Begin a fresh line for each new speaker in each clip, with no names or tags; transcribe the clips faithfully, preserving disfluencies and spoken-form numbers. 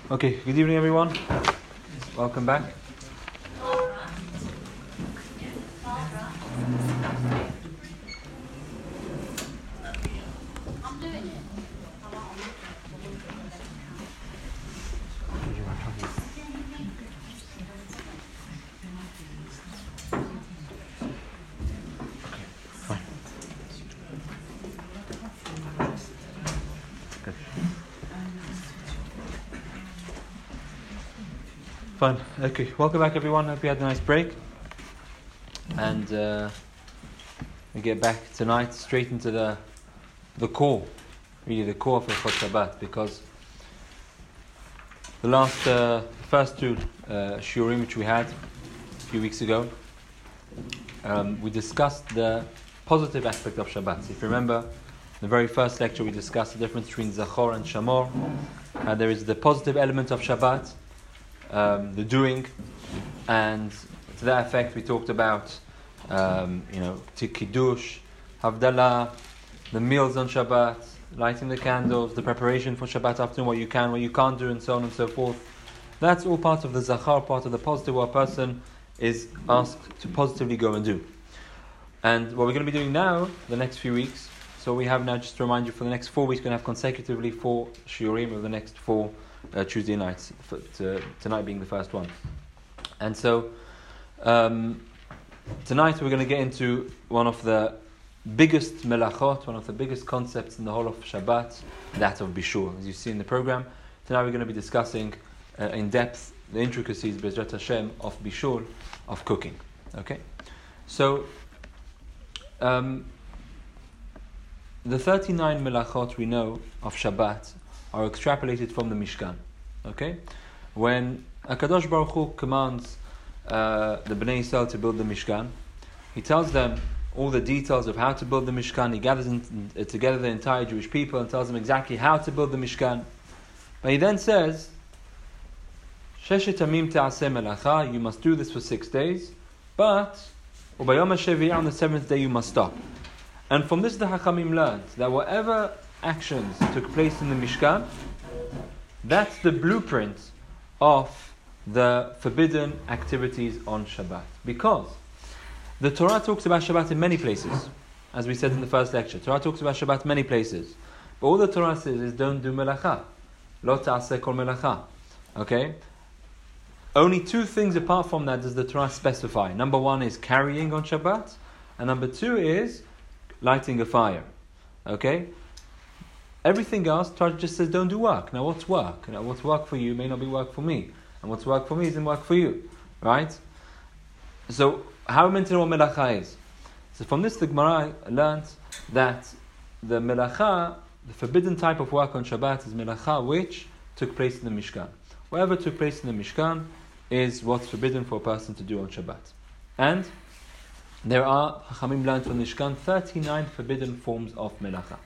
Okay, good evening everyone. Welcome back. Fine. Okay. Welcome back, everyone. Hope you had a nice break. And uh, we get back tonight straight into the the core, really the core of Hilchot Shabbat, because the last uh, first two uh, shiurim which we had a few weeks ago, um, we discussed the positive aspect of Shabbat. If you remember, in the very first lecture we discussed the difference between Zachor and Shamor. Uh, there is the positive element of Shabbat. Um, the doing, and to that effect we talked about um, you know Kiddush, Havdalah, the meals on Shabbat, lighting the candles, the preparation for Shabbat afternoon, what you can, what you can't do, and so on and so forth. That's all part of the Zachar, part of the positive, what a person is asked to positively go and do. And what we're going to be doing now, the next few weeks, so we have now, just to remind you, for the next four weeks we're going to have consecutively four shiurim of the next four Uh, Tuesday nights, for, to, tonight being the first one. And so um, tonight we're going to get into one of the biggest melachot, one of the biggest concepts in the whole of Shabbat, that of Bishul. As you see in the program, tonight we're going to be discussing uh, in depth the intricacies, B'ezrat Hashem, of Bishul, of cooking. Okay? So um, the thirty-nine melachot we know of Shabbat are extrapolated from the Mishkan. Okay? When HaKadosh Baruch Hu commands uh, the Bnei Yisrael to build the Mishkan, he tells them all the details of how to build the Mishkan. He gathers in, uh, together the entire Jewish people and tells them exactly how to build the Mishkan. But he then says, Sheshet Amim Te'aseh Melacha, you must do this for six days, but Ubayom HaShevi'ah, on the seventh day you must stop. And from this the Hachamim learned that whatever actions took place in the Mishkan, that's the blueprint of the forbidden activities on Shabbat. Because the Torah talks about Shabbat in many places, as we said in the first lecture. Torah talks about Shabbat in many places. But all the Torah says is don't do melacha. Lo ta'aseh kol melacha. Okay? Only two things apart from that does the Torah specify. Number one is carrying on Shabbat, and number two is lighting a fire. Okay? Everything else, Torah just says don't do work. Now what's work? You know, what's work for you may not be work for me. And what's work for me isn't work for you. Right? So, how are we meant to know what melacha is? So from this the Gemara learned that the melacha, the forbidden type of work on Shabbat, is melacha which took place in the Mishkan. Whatever took place in the Mishkan is what's forbidden for a person to do on Shabbat. And there are, Chachamim learned from the Mishkan, thirty-nine forbidden forms of melacha.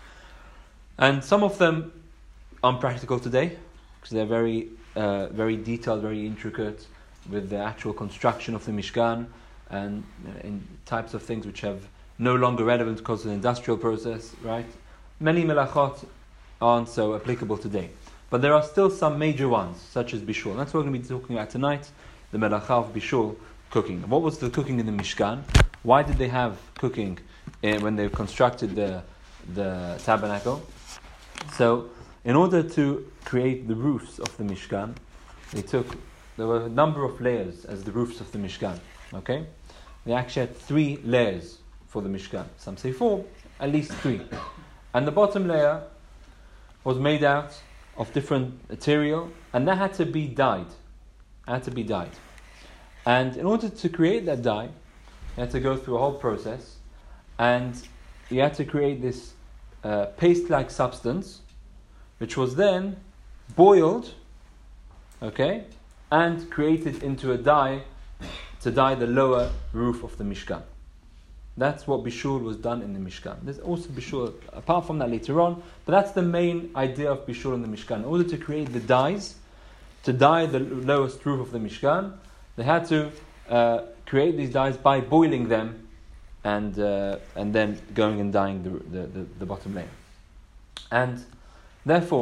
And some of them are practical today, because they're very, uh, very detailed, very intricate, with the actual construction of the Mishkan, and uh, in types of things which have no longer relevant because of the industrial process, right? Many melachot aren't so applicable today. But there are still some major ones, such as Bishul. That's what we're going to be talking about tonight, the melacha of Bishul, cooking. What was the cooking in the Mishkan? Why did they have cooking uh, when they constructed the, the tabernacle? So, in order to create the roofs of the Mishkan, they took, there were a number of layers as the roofs of the Mishkan. Okay? They actually had three layers for the Mishkan. Some say four, at least three. And the bottom layer was made out of different material, and that had to be dyed. It had to be dyed. And in order to create that dye, you had to go through a whole process, and you had to create this uh, paste-like substance, which was then boiled, okay, and created into a dye to dye the lower roof of the Mishkan. That's what Bishul was done in the Mishkan. There's also Bishul, apart from that later on, but that's the main idea of Bishul in the Mishkan. In order to create the dyes, to dye the lowest roof of the Mishkan, they had to uh, create these dyes by boiling them and uh, and then going and dyeing the, the, the, the bottom layer. And therefore,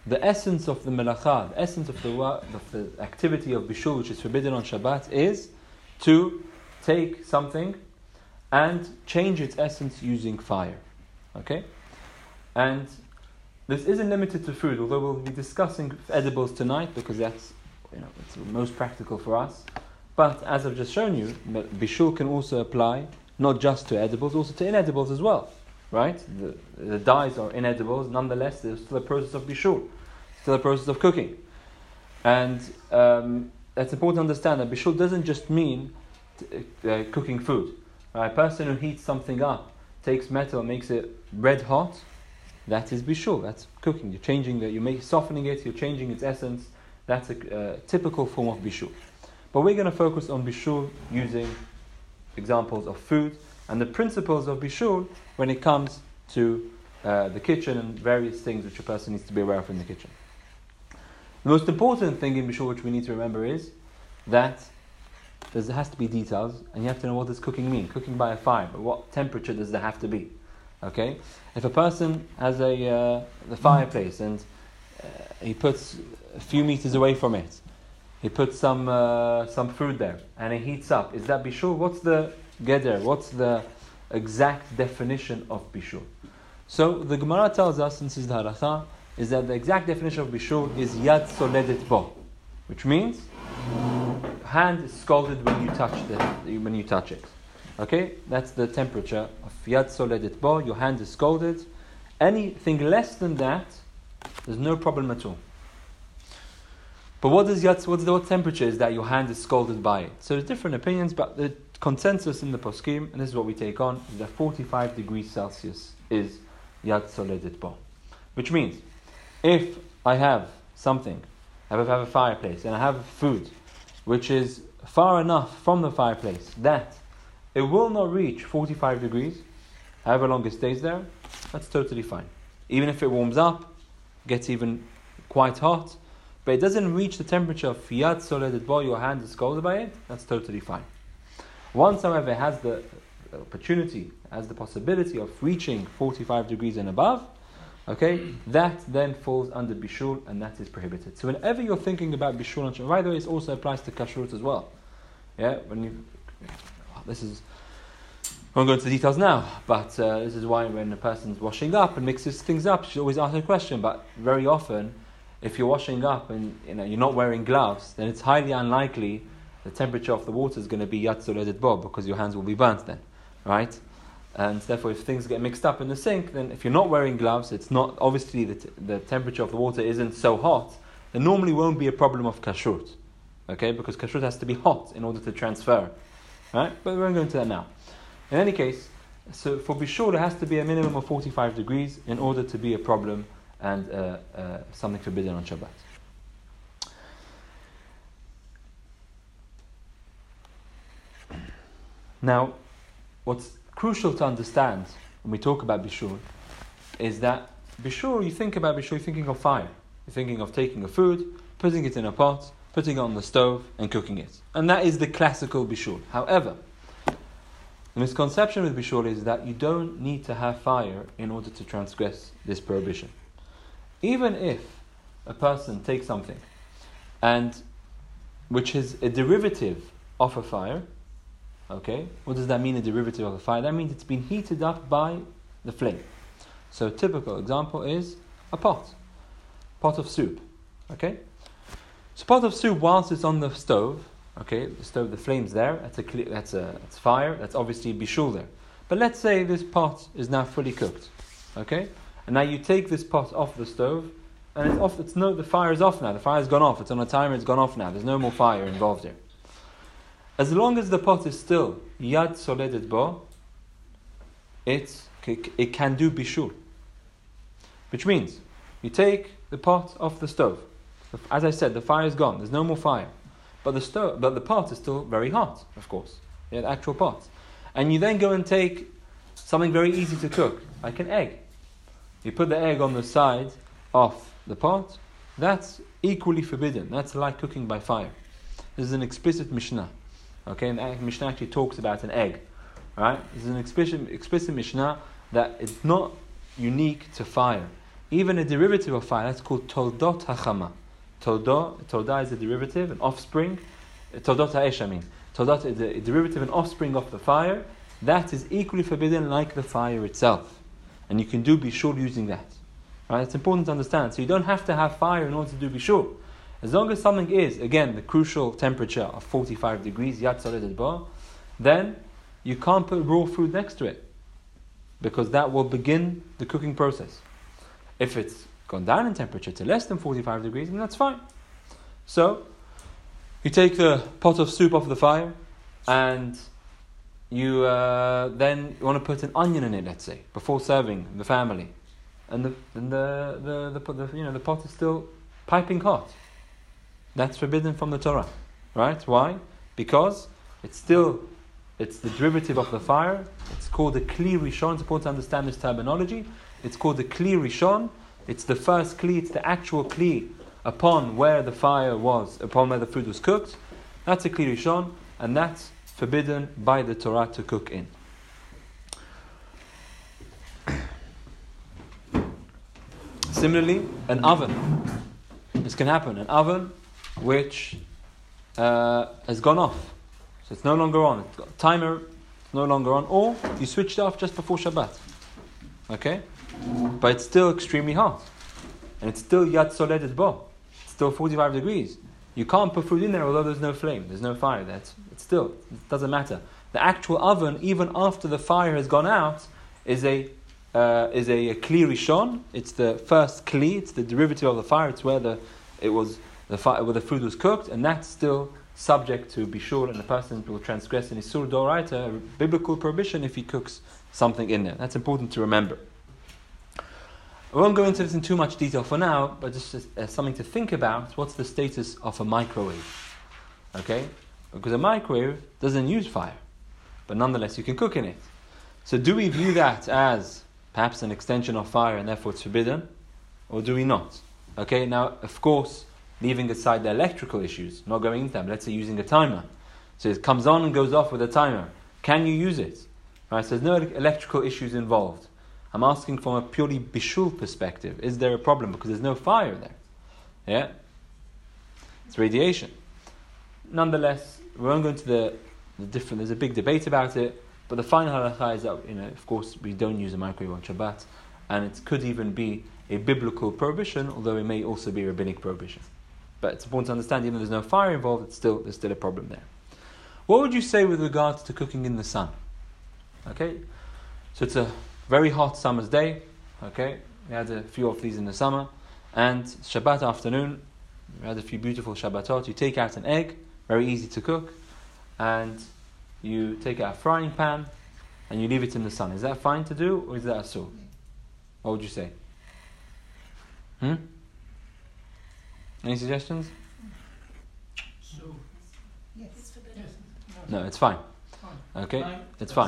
the essence of the melacha, the essence of the work, of the activity of bishul, which is forbidden on Shabbat, is to take something and change its essence using fire. Okay? And this isn't limited to food, although we'll be discussing edibles tonight because that's, you know, it's most practical for us. But as I've just shown you, bishul can also apply not just to edibles, also to inedibles as well. Right? The, the dyes are inedibles, nonetheless there's still a process of bishul, still a process of cooking. And um, that's important to understand that bishul doesn't just mean t- uh, cooking food. Right? A person who heats something up, takes metal and makes it red hot, that is bishul, that's cooking. You're changing the, you're make, softening it, you're changing its essence. That's a uh, typical form of bishul. But we're going to focus on bishul using examples of food and the principles of bishul when it comes to uh, the kitchen and various things which a person needs to be aware of in the kitchen. The most important thing in bishul which we need to remember is that there has to be details, and you have to know what does cooking mean. Cooking by a fire, but what temperature does there have to be? Okay, if a person has a uh, the fireplace and uh, he puts a few meters away from it, he puts some uh, some food there and it heats up, is that bishul? What's the geder? What's the exact definition of bishul? So the Gemara tells us, and this is the halacha, is that the exact definition of bishul is yad soledet bo, which means hand is scalded when you touch the when you touch it. Okay, that's the temperature of yad soledet bo. Your hand is scalded. Anything less than that, there's no problem at all. But what does yad? What's the what temperature is that your hand is scalded by it? So there's different opinions, but the consensus in the poskim, and this is what we take on, is that forty-five degrees Celsius is yad soledet bo, which means if I have something, I have a fireplace, and I have food which is far enough from the fireplace that it will not reach forty-five degrees, however long it stays there, that's totally fine. Even if it warms up, gets even quite hot, but it doesn't reach the temperature of yad soledet bo, your hand is scalded by it, that's totally fine. Once, however, it has the opportunity, has the possibility of reaching forty-five degrees and above, okay, that then falls under bishul, and that is prohibited. So whenever you're thinking about bishul, and by the way, this also applies to kashrut as well. Yeah, when you, this is, I won't go into the details now, but uh, this is why when a person's washing up and mixes things up, you should always ask a question. But very often, if you're washing up and you know you're not wearing gloves, then it's highly unlikely the temperature of the water is going to be yad soledet bo, because your hands will be burnt then, right? And therefore, if things get mixed up in the sink, then if you're not wearing gloves, it's not, obviously the, t- the temperature of the water isn't so hot, there normally won't be a problem of kashrut. Okay, because kashrut has to be hot in order to transfer. Right? But we won't go into that now. In any case, so for bishul, there has to be a minimum of forty-five degrees in order to be a problem and uh, uh, something forbidden on Shabbat. Now, what's crucial to understand when we talk about bishul is that bishul, you think about bishul, you're thinking of fire. You're thinking of taking a food, putting it in a pot, putting it on the stove and cooking it. And that is the classical bishul. However, the misconception with bishul is that you don't need to have fire in order to transgress this prohibition. Even if a person takes something and which is a derivative of a fire, okay, what does that mean, a derivative of the fire? That means it's been heated up by the flame. So a typical example is a pot, pot of soup, okay? So pot of soup, whilst it's on the stove, okay, the stove, the flame's there, that's a that's a that's fire, that's obviously bishul there. But let's say this pot is now fully cooked, okay? And now you take this pot off the stove, and it's off. It's no, the fire is off now. The fire's gone off. It's on a timer. It's gone off now. There's no more fire involved here. As long as the pot is still yad soledet bo, it's it can do bishul, which means you take the pot off the stove. As I said, the fire is gone. There's no more fire, but the stove, but the pot is still very hot, of course. Yeah, the actual pot, and you then go and take something very easy to cook, like an egg. You put the egg on the side of the pot. That's equally forbidden. That's like cooking by fire. This is an explicit Mishnah. Okay, and the Mishnah actually talks about an egg. Right? This is an explicit, explicit Mishnah that it's not unique to fire. even a derivative of fire, that's called toldot hachama. Toldah, toldah is a derivative, an offspring. Toldot ha'esh, I mean. Toldot is a derivative, an offspring of the fire. That is equally forbidden like the fire itself. And you can do bishul using that. Right? It's important to understand. So you don't have to have fire in order to do bishul. As long as something is, again, the crucial temperature of forty-five degrees, yad soledet bo, then you can't put raw food next to it, because that will begin the cooking process. If it's gone down in temperature to less than forty-five degrees, then that's fine. So, you take the pot of soup off the fire, and you uh, then you want to put an onion in it, let's say, before serving the family, and the and the the, the, the you know the pot is still piping hot. That's forbidden from the Torah, right? Why? Because it's still it's the derivative of the fire. It's called the kli rishon. It's important to understand this terminology. It's called the kli rishon. It's the first kli. It's the actual kli upon where the fire was, upon where the food was cooked. That's a kli rishon, and that's forbidden by the Torah to cook in. Similarly, an oven. This can happen. An oven which uh, has gone off. So it's no longer on. It's got a timer, it's no longer on. Or you switched it off just before Shabbat. Okay? But it's still extremely hot. And it's still yad soledet bo. It's still forty-five degrees. You can't put food in there although there's no flame, there's no fire. That's it's still, it doesn't matter. The actual oven, even after the fire has gone out, is a uh, is a, a kli rishon. It's the first kli, it's the derivative of the fire, it's where the it was the fire, where the food was cooked, and that's still subject to bishul, and the person will transgress an isur doraita, a biblical prohibition, if he cooks something in there. That's important to remember. I won't go into this in too much detail for now, but just as, as something to think about. What's the status of a microwave? Okay, because a microwave doesn't use fire, but nonetheless you can cook in it. So do we view that as perhaps an extension of fire and therefore it's forbidden, or do we not? Okay, now of course, leaving aside the electrical issues, not going into them, let's say using a timer. So it comes on and goes off with a timer. Can you use it? Right, so there's no electrical issues involved. I'm asking from a purely bishul perspective. Is there a problem? Because there's no fire there. Yeah? It's radiation. Nonetheless, we won't go into the, the different, there's a big debate about it, but the final halakha is that, you know, of course, we don't use a microwave on Shabbat, and it could even be a biblical prohibition, although it may also be a rabbinic prohibition. But it's important to understand, even though there's no fire involved, it's still there's still a problem there. What would you say with regards to cooking in the sun? Okay, so it's a very hot summer's day. Okay, we had a few of these in the summer, and Shabbat afternoon, we had a few beautiful Shabbatot. You take out an egg, very easy to cook, and you take out a frying pan, and you leave it in the sun. Is that fine to do, or is that asur? What would you say? Hmm? Any suggestions?
So, yes. It's forbidden.
No, it's fine.
Fine.
Okay,
Fine.
it's fine.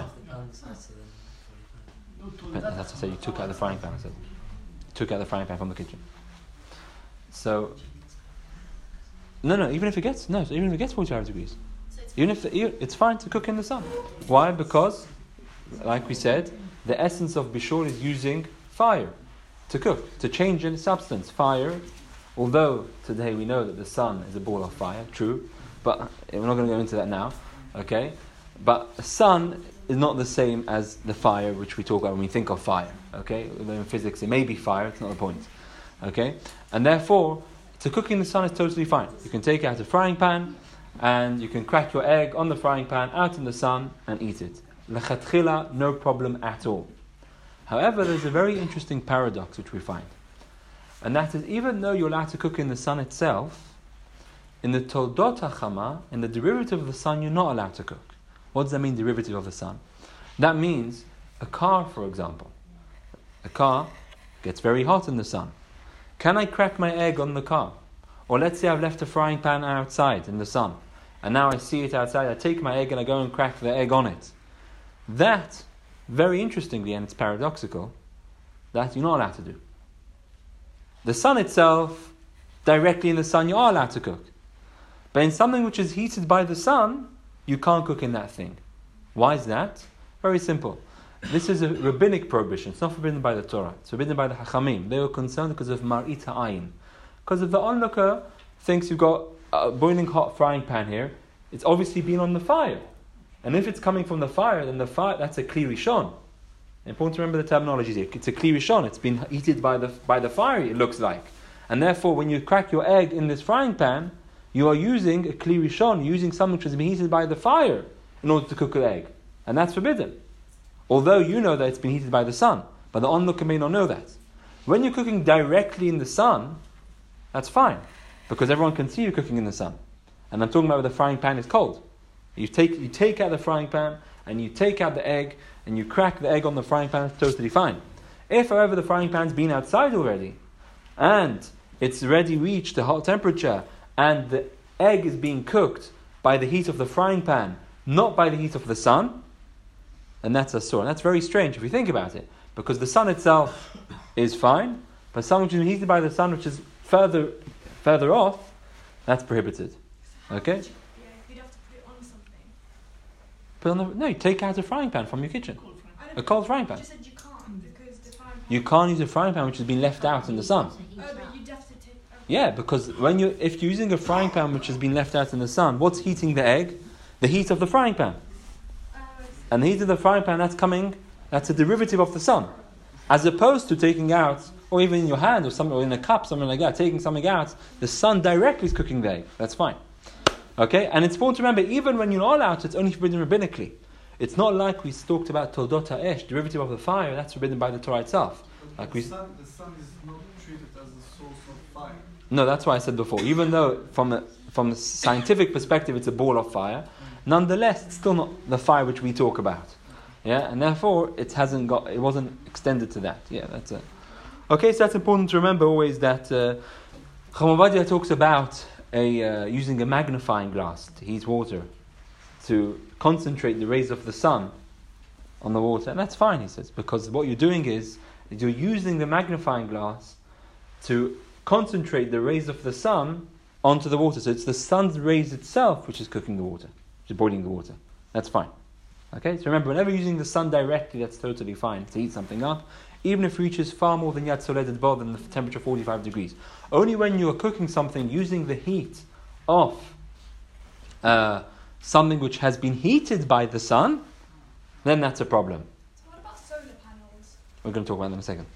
No, to
But
that-
that's what I said. You took out the frying pan. I said, took out the frying pan from the kitchen. So, no, no. Even if it gets no, so even if it gets forty-five degrees,
So it's
even if the, it's fine to cook in the sun. Why? Because, like we said, the essence of bishul is using fire to cook, to change in substance. Fire, although today we know that the sun is a ball of fire, true, but we're not going to go into that now, okay? But the sun is not the same as the fire which we talk about when we think of fire, okay? Although in physics it may be fire, it's not the point, okay? And therefore, to cook in the sun is totally fine. You can take out a frying pan, and you can crack your egg on the frying pan, out in the sun, and eat it. L'chatchila, no problem at all. However, there's a very interesting paradox which we find. And that is, even though you're allowed to cook in the sun itself, in the toldot hachama, in the derivative of the sun, you're not allowed to cook. What does that mean, derivative of the sun? That means a car, for example. A car gets very hot in the sun. Can I crack my egg on the car? Or let's say I've left a frying pan outside in the sun, and now I see it outside, I take my egg and I go and crack the egg on it. That, very interestingly, and it's paradoxical, that you're not allowed to do. The sun itself, directly in the sun, you are allowed to cook. But in something which is heated by the sun, you can't cook in that thing. Why is that? Very simple. this is a rabbinic prohibition. It's not forbidden by the Torah. It's forbidden by the Hachamim. They were concerned because of Mar'it ha'ayin. Because if the onlooker thinks you've got a boiling hot frying pan here, it's obviously been on the fire. And if it's coming from the fire, then the fire, that's a kli rishon. Important to remember the terminology here. It's a kli rishon. It's been heated by the by the fire, it looks like. And therefore, when you crack your egg in this frying pan, you are using a kli rishon, using something which has been heated by the fire in order to cook an egg. And that's forbidden. Although you know that it's been heated by the sun. But the onlooker may not know that. When you're cooking directly in the sun, that's fine. Because everyone can see you cooking in the sun. And I'm talking about where the frying pan is cold. You take you take out the frying pan, and you take out the egg, and you crack the egg on the frying pan, it's totally fine. If, however, the frying pan's been outside already, and it's already reached a hot temperature, and the egg is being cooked by the heat of the frying pan, not by the heat of the sun, and that's a sore. And that's very strange if you think about it, because the sun itself is fine, but something which is heated by the sun, which is further further off, that's prohibited. Okay? Put on the, no, you take out a frying pan from your kitchen. A cold frying pan.
You said you can't because the frying pan.
You can't use a frying pan which has been left out in the sun.
Oh, but you'd have to take. Okay.
Yeah, because when you if you're using a frying pan which has been left out in the sun, what's heating the egg? The heat of the frying pan.
Uh,
And the heat of the frying pan, that's coming, that's a derivative of the sun. As opposed to taking out, or even in your hand or something, or in a cup, something like that, taking something out, the sun directly is cooking the egg. That's fine. Okay, and it's important to remember, even when you're not allowed to, it's only forbidden rabbinically. It's not like we talked about Toldot HaEsh, derivative of the fire, that's forbidden by the Torah itself. Like
the,
we,
sun, the sun is not treated as a source of fire.
no, that's why I said before, even though from a, from a scientific perspective it's a ball of fire, nonetheless it's still not the fire which we talk about. Yeah, and therefore it hasn't got, it wasn't extended to that. Yeah, that's it. Okay, so that's important to remember always that uh, Chacham Ovadia talks about a uh, using a magnifying glass to heat water, to concentrate the rays of the sun on the water, and that's fine, he says, because what you're doing is you're using the magnifying glass to concentrate the rays of the sun onto the water. So it's the sun's rays itself which is cooking the water, which is boiling the water. That's fine. Okay, so remember, whenever you're using the sun directly, that's totally fine to heat something up, even if it reaches far more than Yad Soledet Bo, than the temperature forty-five degrees. Only when you are cooking something using the heat of uh, something which has been heated by the sun, then that's a problem.
So what about solar panels?
We're going to talk about them in a second.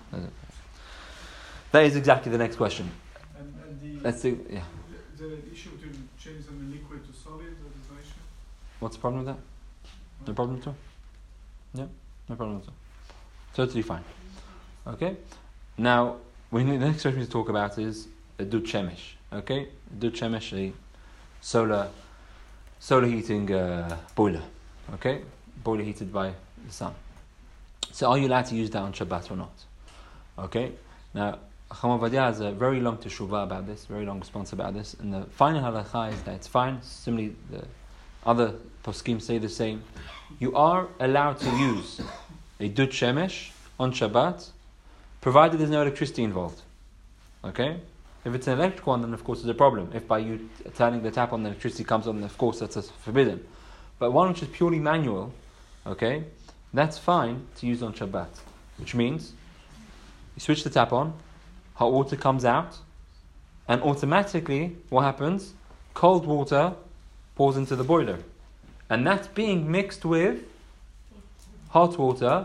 That is exactly the next question.
And, and the,
Let's do, yeah.
the, the issue between changing from liquid to solid, that is no issue?
What's the problem with that? No problem at all? Yeah, no problem at all. Totally fine. Okay? Now, we need, the next question to talk about is a dud shemesh. Okay? Dud shemesh, a solar, solar heating uh, boiler. Okay? Boiler heated by the sun. So are you allowed to use that on Shabbat or not? Okay? Now, Chacham Ovadia has a very long teshuvah about this, very long response about this, and the final halakha is that it's fine. Similarly, the other poskim say the same. You are allowed to use a dud shemesh on Shabbat, provided there's no electricity involved. Okay? If it's an electric one, then of course there's a problem. If by you turning the tap on, the electricity comes on, then of course that's forbidden. But one which is purely manual, okay, that's fine to use on Shabbat. Which means, you switch the tap on, hot water comes out, and automatically, what happens? Cold water pours into the boiler. And that's being mixed with hot water.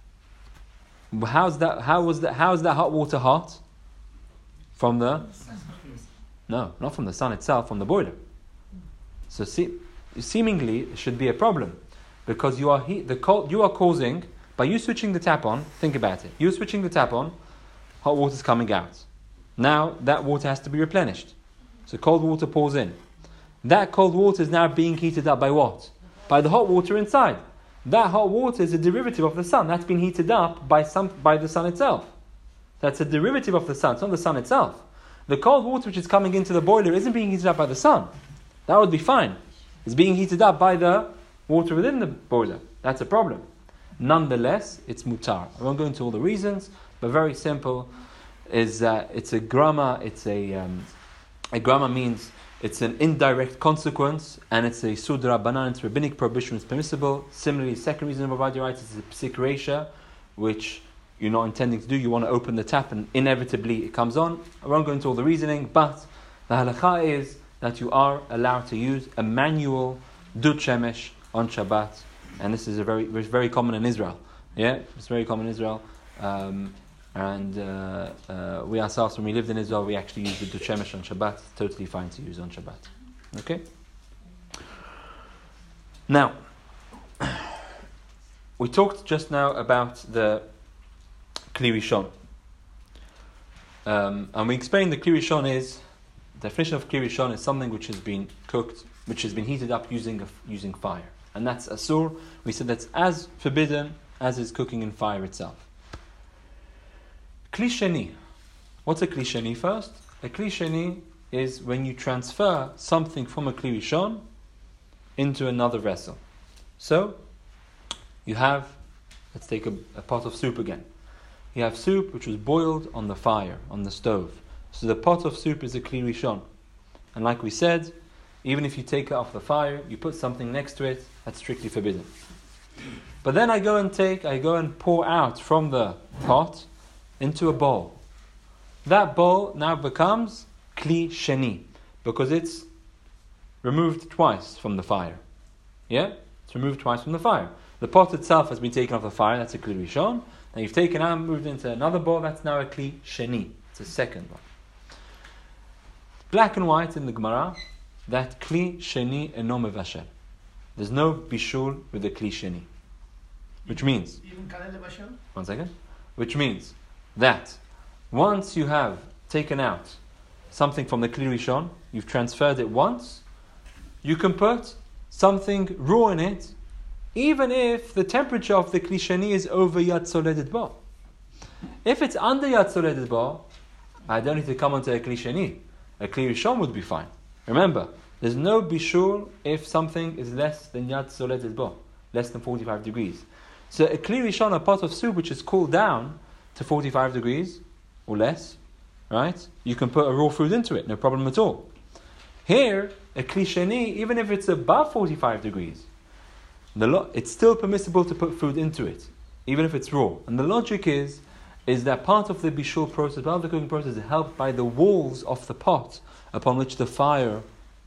How's that? How was that? How is that hot water hot? From the no, not from the sun itself, from the boiler. So, see, seemingly, it should be a problem because you are heat. The cold you are causing by you switching the tap on. Think about it. You're switching the tap on. Hot water is coming out. Now that water has to be replenished. So cold water pours in. That cold water is now being heated up by what? By the hot water inside. That hot water is a derivative of the sun. That's been heated up by some by the sun itself. That's a derivative of the sun. It's not the sun itself. The cold water which is coming into the boiler isn't being heated up by the sun. That would be fine. It's being heated up by the water within the boiler. That's a problem. Nonetheless, it's mutar. I won't go into all the reasons, but very simple is that it's a grama. It's a um, a grama means it's an indirect consequence, and it's a sudra banan, it's rabbinic prohibition, it's permissible. Similarly, second reason of avodah rights is a psik reisha, which you're not intending to do. You want to open the tap and inevitably it comes on. I won't go into all the reasoning, but the halakha is that you are allowed to use a manual dut shemesh on Shabbat, and this is a very, very common in Israel. Yeah, it's very common in Israel. Um, And uh, uh, we ourselves, when we lived in Israel, we actually used the dut shemesh on Shabbat. It's totally fine to use on Shabbat. Okay? Now, we talked just now about the Kli Rishon. Um, and we explained the Kli Rishon is, the definition of Kli Rishon is something which has been cooked, which has been heated up using a, using fire. And that's asur. We said that's as forbidden as is cooking in fire itself. Kli sheni. What's a kli sheni first? A kli sheni is when you transfer something from a kli rishon into another vessel. So, you have, let's take a, a pot of soup again. You have soup which was boiled on the fire, on the stove. So the pot of soup is a kli rishon. And like we said, even if you take it off the fire, you put something next to it, that's strictly forbidden. But then I go and take, I go and pour out from the pot into a bowl. That bowl now becomes kli sheni, because it's removed twice from the fire. Yeah? It's removed twice from the fire. The pot itself has been taken off the fire, that's a kli rishon. And you've taken out and moved into another bowl, that's now a kli sheni. It's a second one. Black and white in the Gemara, that kli sheni eno mevashel. There's no bishul with the kli sheni. Which means...
Even kalel bashel?
One second. Which means that once you have taken out something from the Kli Rishon, you've transferred it once, you can put something raw in it, even if the temperature of the Kli Sheni is over Yad Soledet Ba. If it's under Yad Soledet Ba, I don't need to come onto a Kli Sheni. A Kli Rishon would be fine. Remember, there's no bishul if something is less than Yad Soledet Ba, less than forty-five degrees. So a Kli Rishon, a pot of soup which is cooled down to forty-five degrees or less, right? You can put a raw food into it, no problem at all. Here, a kli sheni, even if it's above forty-five degrees, the lo- it's still permissible to put food into it, even if it's raw. And the logic is, is that part of the bishul process, part of the cooking process, is helped by the walls of the pot upon which the fire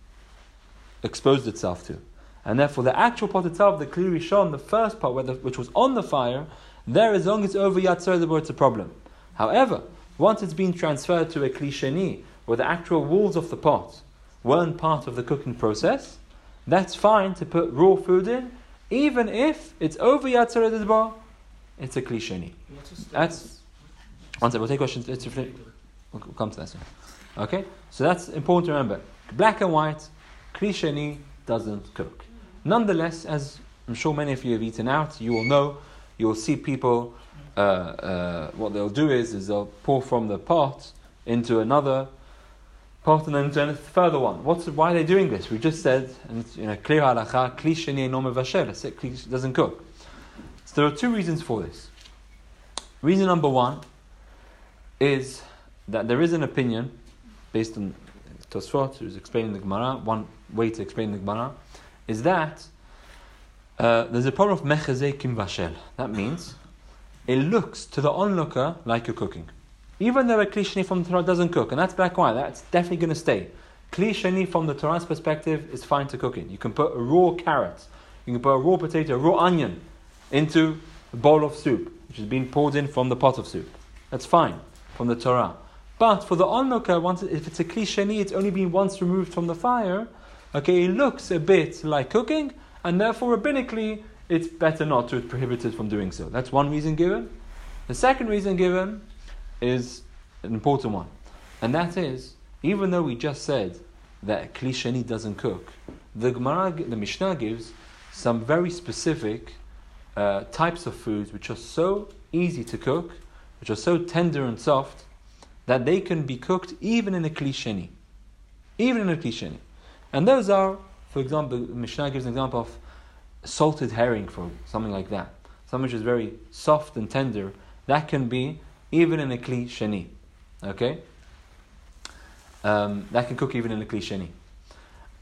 exposed itself to. And therefore, the actual pot itself, the kli rishon, the first pot, where the, which was on the fire, there, as long as it's over Yad Soledet, it's a problem. However, once it's been transferred to a kli sheni, where the actual walls of the pot weren't part of the cooking process, that's fine to put raw food in, even if it's over Yad Soledet, it's a kli sheni. That's one second. We'll take questions. It's we'll come to that soon. Okay, so that's important to remember. Black and white, kli sheni doesn't cook. Nonetheless, as I'm sure many of you have eaten out, you will know. You will see people, uh, uh, what they'll do is, is they'll pour from the pot into another pot and then into a further one. What's, why are they doing this? We just said, and it's, you know, clear halacha, kli sheni eno mevashel, kli doesn't cook. So there are two reasons for this. Reason number one is that there is an opinion, based on Tosfot, who's explaining the Gemara, one way to explain the Gemara, is that Uh, there's a problem of mechazei kim vashel. That means it looks to the onlooker like you're cooking, even though a kli sheni from the Torah doesn't cook, and that's black and white. That's definitely going to stay. Kli sheni from the Torah's perspective is fine to cook in. You can put a raw carrot, you can put a raw potato, a raw onion into a bowl of soup, which is being poured in from the pot of soup. That's fine from the Torah. But for the onlooker, once if it's a kli sheni, it's only been once removed from the fire. Okay, it looks a bit like cooking. And therefore, rabbinically, it's better not to, it's prohibited from doing so. That's one reason given. The second reason given is an important one. And that is, even though we just said that kli sheni doesn't cook, the Gemara, the Mishnah gives some very specific uh, types of foods which are so easy to cook, which are so tender and soft, that they can be cooked even in a kli sheni. Even in a kli sheni. And those are, for example, Mishnah gives an example of salted herring, for something like that. Something which is very soft and tender. That can be even in a kli sheni. Okay? Um, that can cook even in a kli sheni.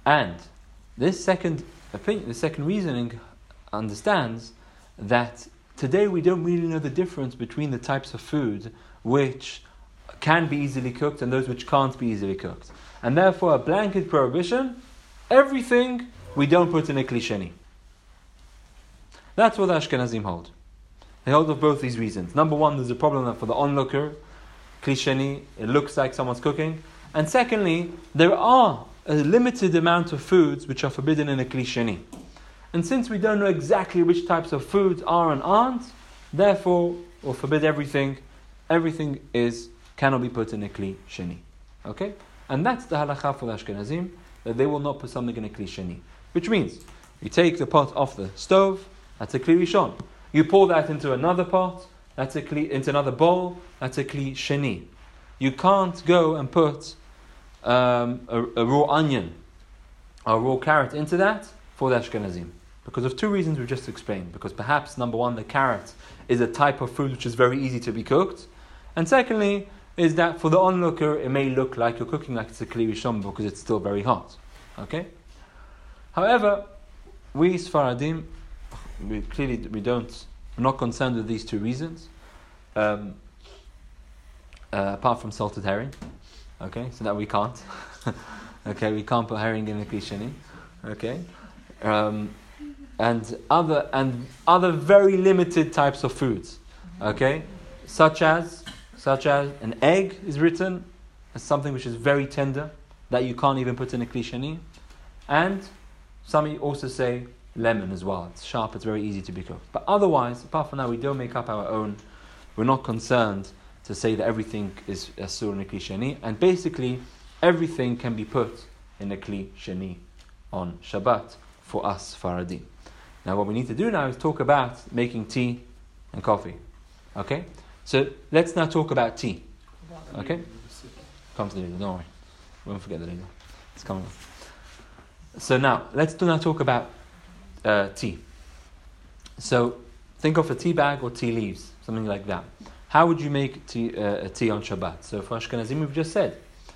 And this second opinion, the second reasoning understands that today we don't really know the difference between the types of food which can be easily cooked and those which can't be easily cooked. And therefore a blanket prohibition, everything we don't put in a kli sheni. That's what the Ashkenazim hold. They hold of both these reasons. Number one, there's a problem that for the onlooker, kli sheni, it looks like someone's cooking. And secondly, there are a limited amount of foods which are forbidden in a kli sheni. And since we don't know exactly which types of foods are and aren't, therefore we'll forbid everything. Everything is cannot be put in a kli sheni. Okay? And that's the halakha for the Ashkenazim, that they will not put something in a kli sheni. Which means, you take the pot off the stove, that's a kli rishon. You pour that into another pot, that's a kli, into another bowl, that's a kli sheni. You can't go and put um, a, a raw onion or a raw carrot into that for the Ashkenazim. Because of two reasons we've just explained. Because perhaps, number one, the carrot is a type of food which is very easy to be cooked. And secondly, is that for the onlooker, it may look like you're cooking like it's a kli rishon because it's still very hot. Okay? However, we Sfaradim, we clearly we don't, we're not concerned with these two reasons. Um, uh, apart from salted herring. Okay? So that we can't. Okay? We can't put herring in the kli sheni. Okay? Um, and other and other very limited types of foods, okay, such as such as an egg is written as something which is very tender that you can't even put in a kli sheni, and some also say lemon as well. It's sharp, it's very easy to be cooked. But otherwise, apart from that, we don't make up our own. We're not concerned to say that everything is asur in a kli sheni, and basically everything can be put in a kli sheni on Shabbat for us Faradim. Now what we need to do now is talk about making tea and coffee. Okay? So let's now talk about tea. Okay? Come to the leader, don't worry. We won't forget the leader. It's coming. So now, let's do now talk about uh, tea. So think of a tea bag or tea leaves, something like that. How would you make tea, uh, a tea on Shabbat? So for Ashkenazim, we've just said,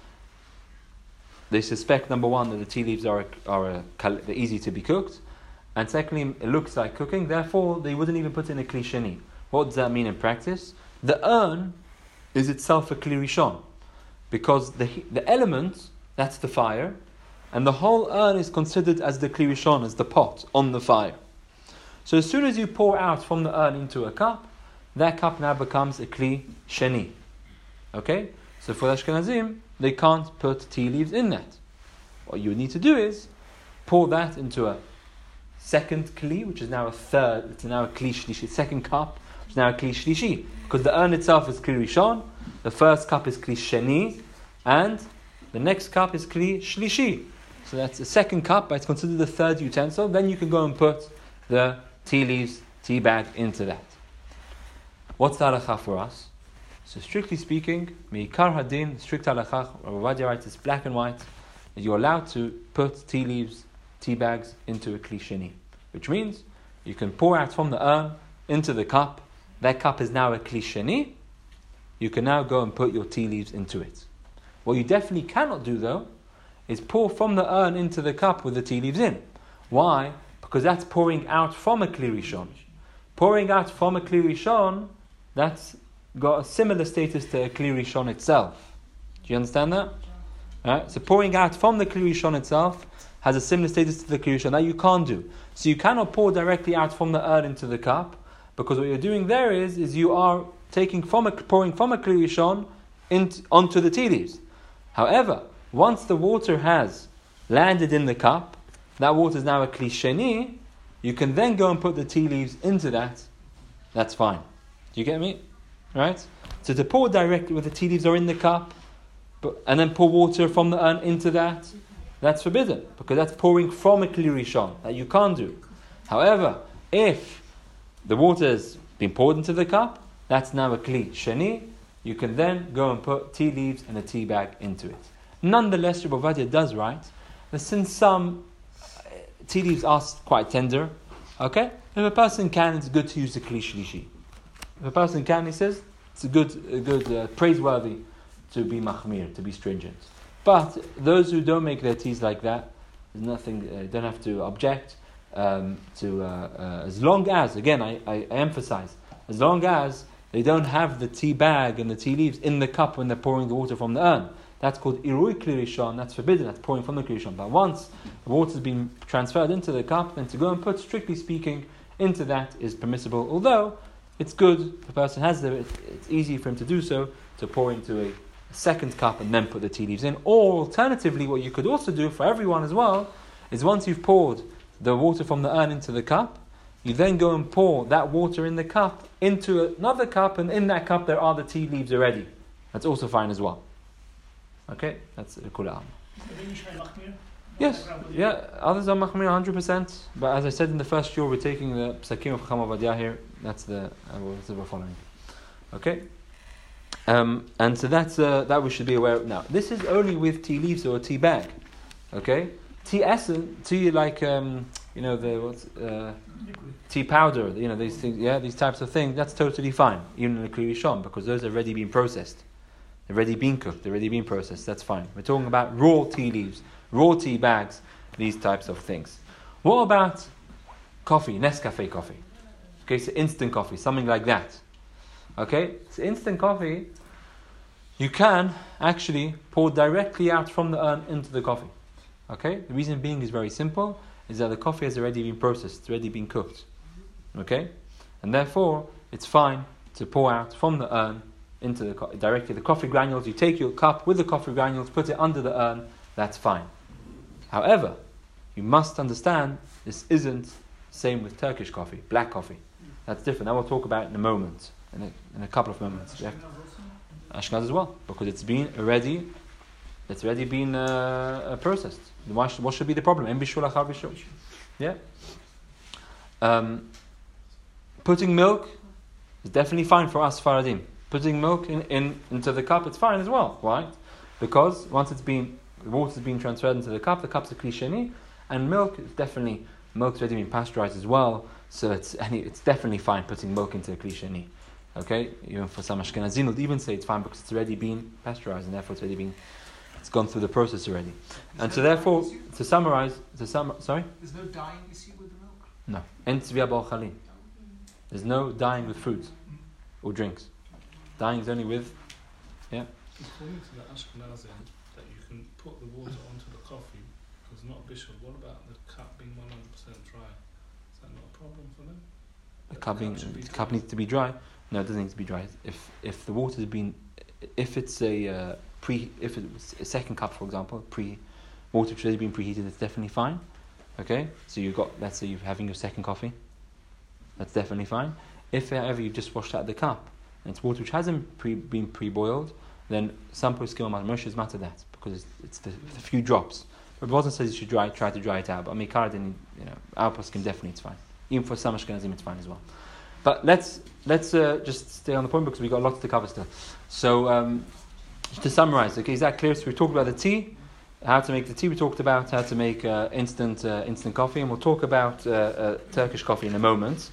they suspect, number one, that the tea leaves are, are a, they're easy to be cooked. And secondly, it looks like cooking. Therefore, they wouldn't even put in a kli sheni. What does that mean in practice? The urn is itself a kli rishon. Because the the element, that's the fire. And the whole urn is considered as the kli rishon, as the pot on the fire. So as soon as you pour out from the urn into a cup, that cup now becomes a kli sheni. Okay? So for the Ashkenazim, they can't put tea leaves in that. What you would need to do is pour that into a second kli, which is now a third, it's now a kli shlishi, second cup, which is now a kli shlishi. Because the urn itself is kli rishon, the first cup is kli sheni, and the next cup is kli shlishi. So that's the second cup, but it's considered the third utensil. Then you can go and put the tea leaves, tea bag into that. What's the halakha for us? So strictly speaking, meikar hadin, strict halakha, Rav Ovadia writes, it's black and white, that you're allowed to put tea leaves, tea bags into a kli sheni, which means you can pour out from the urn into the cup. That cup is now a kli sheni. You can now go and put your tea leaves into it. What you definitely cannot do though is pour from the urn into the cup with the tea leaves in. Why? Because that's pouring out from a kli rishon. Pouring out from a kli rishon, that's got a similar status to a kli rishon itself. Do you understand that? Right? So pouring out from the kli rishon itself has a similar status to the kli rishon. That you can't do. So you cannot pour directly out from the urn into the cup, because what you're doing there is, is you are taking from a, pouring from a kli rishon into, onto the tea leaves. However, once the water has landed in the cup, that water is now a kli sheni. You can then go and put the tea leaves into that. That's fine. Do you get me? Right? So to pour directly with the tea leaves are in the cup, but, and then pour water from the urn into that, that's forbidden, because that's pouring from a kli rishon, that you can't do. However, if the water has been poured into the cup, that's now a kli sheni. You can then go and put tea leaves and a tea bag into it. Nonetheless, Rav Ovadia does write that since some tea leaves are quite tender, okay, if a person can, it's good to use the kli shlishi. If a person can, he says, it's a good, a good, uh, praiseworthy to be machmir, to be stringent. But those who don't make their teas like that, There's nothing. Uh, you don't have to object um, to uh, uh, as long as, again, I, I, I emphasize, as long as they don't have the tea bag and the tea leaves in the cup when they're pouring the water from the urn. That's called irui kli rishon. That's forbidden. That's pouring from the kli rishon. But once the water's been transferred into the cup, then to go and put, strictly speaking, into that is permissible. Although it's good, if the person has the, it, it's easy for him to do so, to pour into a second cup and then put the tea leaves in. Or alternatively, what you could also do for everyone as well is once you've poured the water from the urn into the cup, you then go and pour that water in the cup into another cup, and in that cup there are the tea leaves already. That's also fine as well. Okay, that's the Kula. Yes, yeah, others are machmir one hundred percent. But as I said in the first year, we're taking the Psakim of Chacham Ovadia here. That's the uh, what we're following. Okay, um, and so that's uh, that we should be aware of. Now, this is only with tea leaves or a tea bag. Okay, tea essence, tea like um, you know the what's uh, tea powder. You know these things. Yeah, these types of things. That's totally fine, even in the Kli Rishon, because those have already been processed. They've already been cooked. They've already been processed. That's fine. We're talking about raw tea leaves, raw tea bags, these types of things. What about coffee, Nescafe coffee? Okay, so instant coffee, something like that. Okay, so instant coffee, you can actually pour directly out from the urn into the coffee. Okay, the reason being is very simple, is that the coffee has already been processed, it's already been cooked. Okay, and therefore it's fine to pour out from the urn into the co- directly the coffee granules. You take your cup with the coffee granules, put it under the urn. That's fine. However, you must understand this isn't same with Turkish coffee, black coffee. That's different. That we'll talk about in a moment, in a, in a couple of moments. Yeah. Ashkenaz as well, because it's been already, it's already been uh, uh, processed. Why should, what should be the problem? En bishul achar bishul. Yeah. Um, putting milk is definitely fine for us Faradim. Putting milk in, in into the cup, it's fine as well, right? Because once it's been, the water's been transferred into the cup, the cup's a kli sheni, and milk is definitely, milk's already been pasteurized as well, so it's any, it's definitely fine putting milk into a kli sheni. Okay? Even for some Ashkenazim, would even say it's fine because it's already been pasteurized, and therefore it's already been, it's gone through the process already. Is and so therefore, to summarize, to sum, sorry?
There's no dyeing issue with the milk?
No. En tzviya b'al chalin. There's no dyeing with fruit or drinks. Dyeing is only with, yeah.
According to the Ashkenazim, that you can put the water onto the coffee because it's not a bishul. What about the cup being one hundred percent dry? Is that not a problem for them?
The cup, being, the cup needs to be dry. No, it doesn't need to be dry. If if the water has been, if it's a uh, pre, if it's a second cup, for example, pre, water which has been preheated, it's definitely fine. Okay, so you've got, let's say you're having your second coffee, that's definitely fine. If however you've just washed out the cup, and it's water which hasn't pre, been pre-boiled, then some poskim Moshe's matter that because it's, it's the, the few drops. But Bozan says you should dry, try to dry it out. But Mikar didn't, you know, our poskim definitely it's fine. Even for some Ashkenazim it's fine as well. But let's let's uh, just stay on the point because we've got lots to cover still. So um, to summarize, okay, is that clear? So we talked about the tea, how to make the tea. We talked about how to make uh, instant uh, instant coffee, and we'll talk about uh, uh, Turkish coffee in a moment.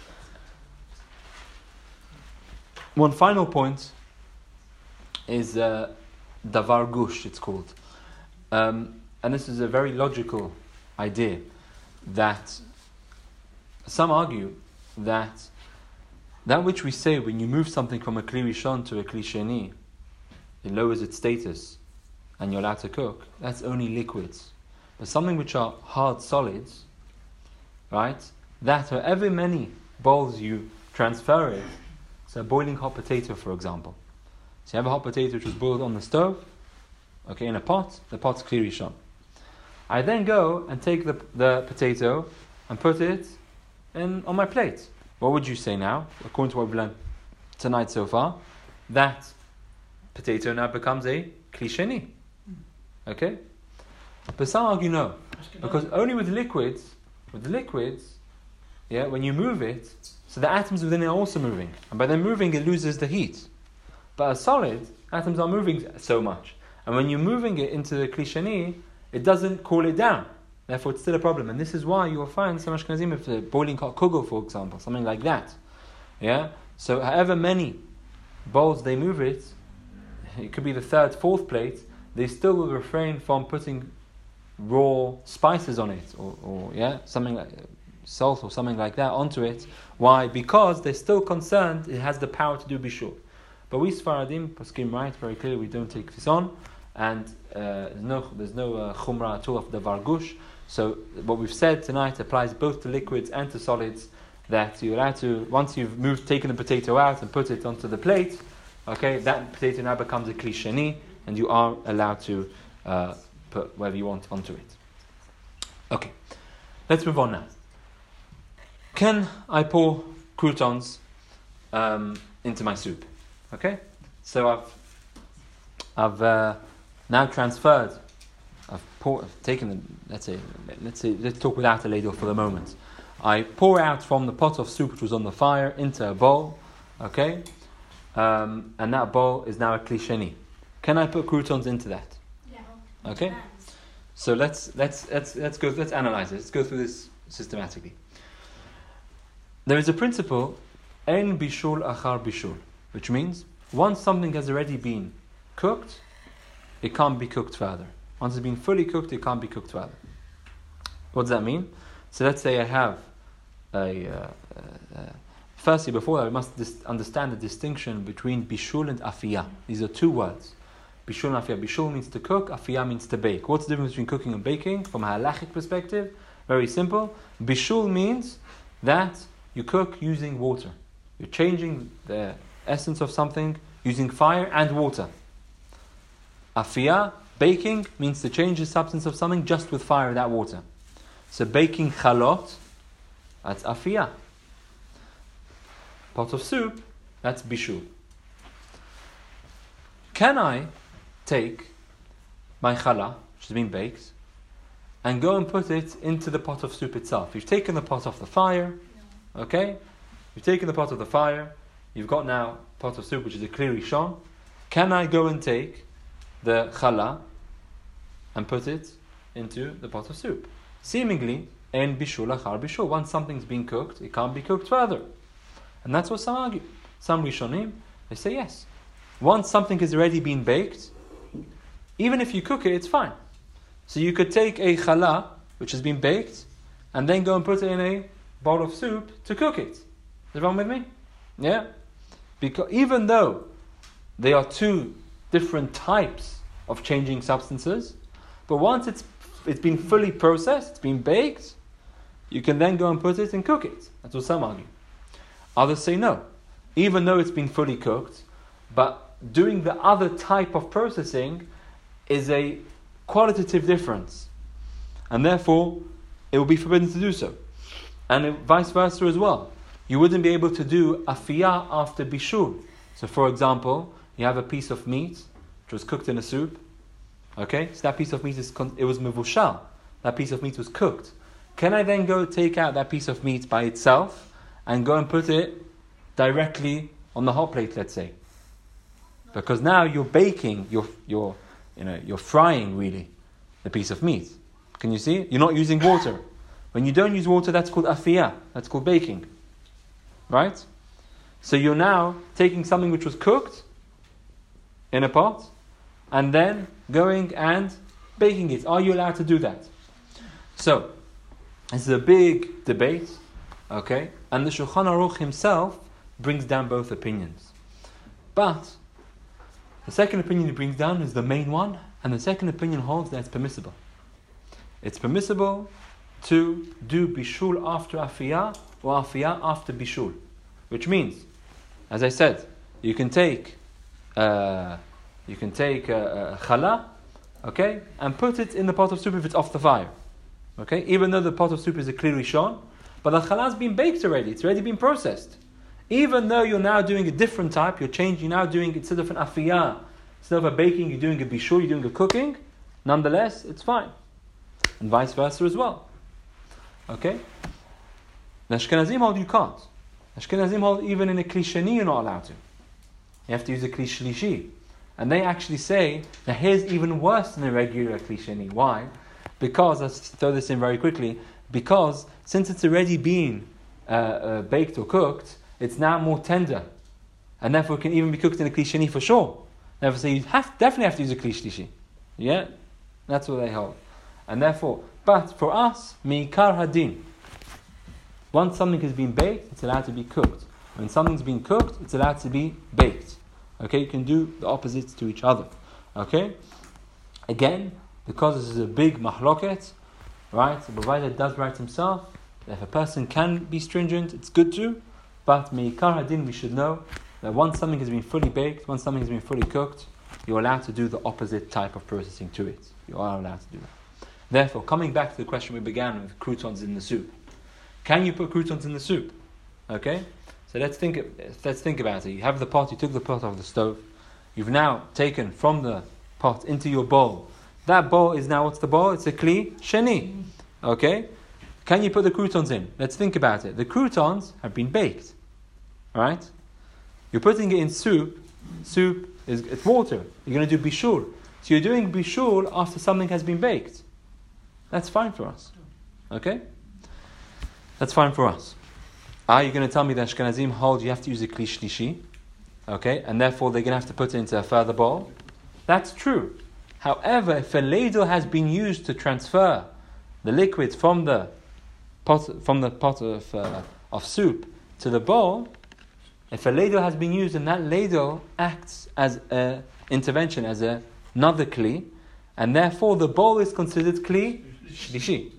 One final point is uh, davar gush, it's called. Um, and this is a very logical idea that some argue that that which we say when you move something from a kli rishon to a kli sheni, it lowers its status and you're allowed to cook, that's only liquids. But something which are hard solids, right, that however many bowls you transfer it, so a boiling hot potato, for example. So you have a hot potato which was boiled on the stove, okay, in a pot, the pot's kli rishon. I then go and take the the potato and put it in on my plate. What would you say now, according to what we've learned tonight so far? That potato now becomes a kli sheni. Okay? But some argue no. Because only with liquids, with the liquids, yeah, when you move it, so the atoms within it are also moving. And by them moving, it loses the heat. But a solid, atoms are moving so much. And when you're moving it into the kli sheni, it doesn't cool it down. Therefore, it's still a problem. And this is why you will find some Ashkenazim, if the boiling hot kugel, for example, something like that. Yeah? So however many bowls they move it, it could be the third, fourth plate, they still will refrain from putting raw spices on it, or, or yeah, something like salt or something like that onto it. Why? Because they're still concerned it has the power to do bishul. But we Sfaradim, Paskim right, very clearly we don't take fison, and uh, there's no there's no uh, chumrah at all of the vargush. So what we've said tonight applies both to liquids and to solids. That you're allowed to, once you've moved, taken the potato out and put it onto the plate, okay, that potato now becomes a kli sheni, and you are allowed to uh, put whatever you want onto it. Okay, let's move on now. Can I pour croutons um, into my soup? Okay, so I've I've uh, now transferred. I've poured, I've taken. The, let's say, let's say, let's talk without a ladle for the moment. I pour out from the pot of soup which was on the fire into a bowl, okay, um, and that bowl is now a kli sheni. Can I put croutons into that?
Yeah.
Okay, so let's let's let's let's go. Let's analyze it. Let's go through this systematically. There is a principle, en bishul achar bishul, which means once something has already been cooked, it can't be cooked further. Once it's been fully cooked, it can't be cooked further. What does that mean? So let's say I have a. Uh, uh, firstly, before that, we must dis- understand the distinction between bishul and afiyah. These are two words. Bishul and afiyah. Bishul means to cook, afiyah means to bake. What's the difference between cooking and baking from a halachic perspective? Very simple. Bishul means that you cook using water. You're changing the essence of something using fire and water. Afiyah, baking, means to change the substance of something just with fire without water. So baking chalot, that's afiyah. Pot of soup, that's bishul. Can I take my challah, which has been baked, and go and put it into the pot of soup itself? You've taken the pot off the fire, okay? You've taken the pot of the fire, you've got now a pot of soup which is a kli rishon. Can I go and take the challah and put it into the pot of soup? Seemingly, en bishul achar bishul. Once something's been cooked, it can't be cooked further. And that's what some argue. Some Rishonim, they say yes. Once something has already been baked, even if you cook it, it's fine. So you could take a challah, which has been baked, and then go and put it in a bowl of soup to cook it. Is it wrong with me? Yeah? Because even though they are two different types of changing substances, but once it's it's been fully processed, it's been baked, you can then go and put it and cook it. That's what some argue. Others say no. Even though it's been fully cooked, but doing the other type of processing is a qualitative difference. And therefore, it will be forbidden to do so. And vice versa as well. You wouldn't be able to do afiyah after bishul. So for example, you have a piece of meat which was cooked in a soup. Okay, so that piece of meat is con- it was mevushal. That piece of meat was cooked. Can I then go take out that piece of meat by itself and go and put it directly on the hot plate, let's say? Because now you're baking, you're you're you know you're frying really the piece of meat. Can you see? You're not using water. When you don't use water, that's called afiyah. That's called baking, right? So you're now taking something which was cooked in a pot, and then going and baking it. Are you allowed to do that? So, this is a big debate, okay? And the Shulchan Aruch himself brings down both opinions. But, the second opinion he brings down is the main one, and the second opinion holds that it's permissible. It's permissible to do bishul after afiyah, or afiyah after bishul. Which means, as I said, you can take... Uh, You can take a, a challah, okay, and put it in the pot of soup if it's off the fire, okay. Even though the pot of soup is a kli rishon, but the challah has been baked already; it's already been processed. Even though you're now doing a different type, you're changing. You're now doing instead of an afiyah, instead of a baking, you're doing a bishul, you're doing a cooking. Nonetheless, it's fine, and vice versa as well. Okay. The Ashkenazim hold you can't. Ashkenazim hold even in a kli sheni you're not allowed to. You have to use a kli shlishi. And they actually say that here's even worse than a regular kli sheni. Why? Because, let's throw this in very quickly, because since it's already been uh, uh, baked or cooked, it's now more tender. And therefore it can even be cooked in a kli sheni for sure. Therefore say you have, definitely have to use a kli shlishi. Yeah? That's what they hold. And therefore, but for us, mi'ikar hadin. Once something has been baked, it's allowed to be cooked. When something's been cooked, it's allowed to be baked. Okay, you can do the opposites to each other. Okay? Again, because this is a big mahloket, right? The provider does write himself. If a person can be stringent, it's good to. But mi'ikar hadin, we should know that once something has been fully baked, once something has been fully cooked, you're allowed to do the opposite type of processing to it. You are allowed to do that. Therefore, coming back to the question we began with croutons in the soup. Can you put croutons in the soup? Okay? So let's think let's think about it. You have the pot, you took the pot off the stove. You've now taken from the pot into your bowl. That bowl is now, what's the bowl? It's a kli sheni. Okay? Can you put the croutons in? Let's think about it. The croutons have been baked. Alright? You're putting it in soup. Soup is it's water. You're going to do bishul. So you're doing bishul after something has been baked. That's fine for us. Okay? That's fine for us. Are you going to tell me that Ashkenazim hold you have to use a kli shlishi? Okay? And therefore they're going to have to put it into a further bowl? That's true. However, if a ladle has been used to transfer the liquid from the pot from the pot of uh, of soup to the bowl, if a ladle has been used and that ladle acts as an intervention, as a, another kli, and therefore the bowl is considered kli shlishi.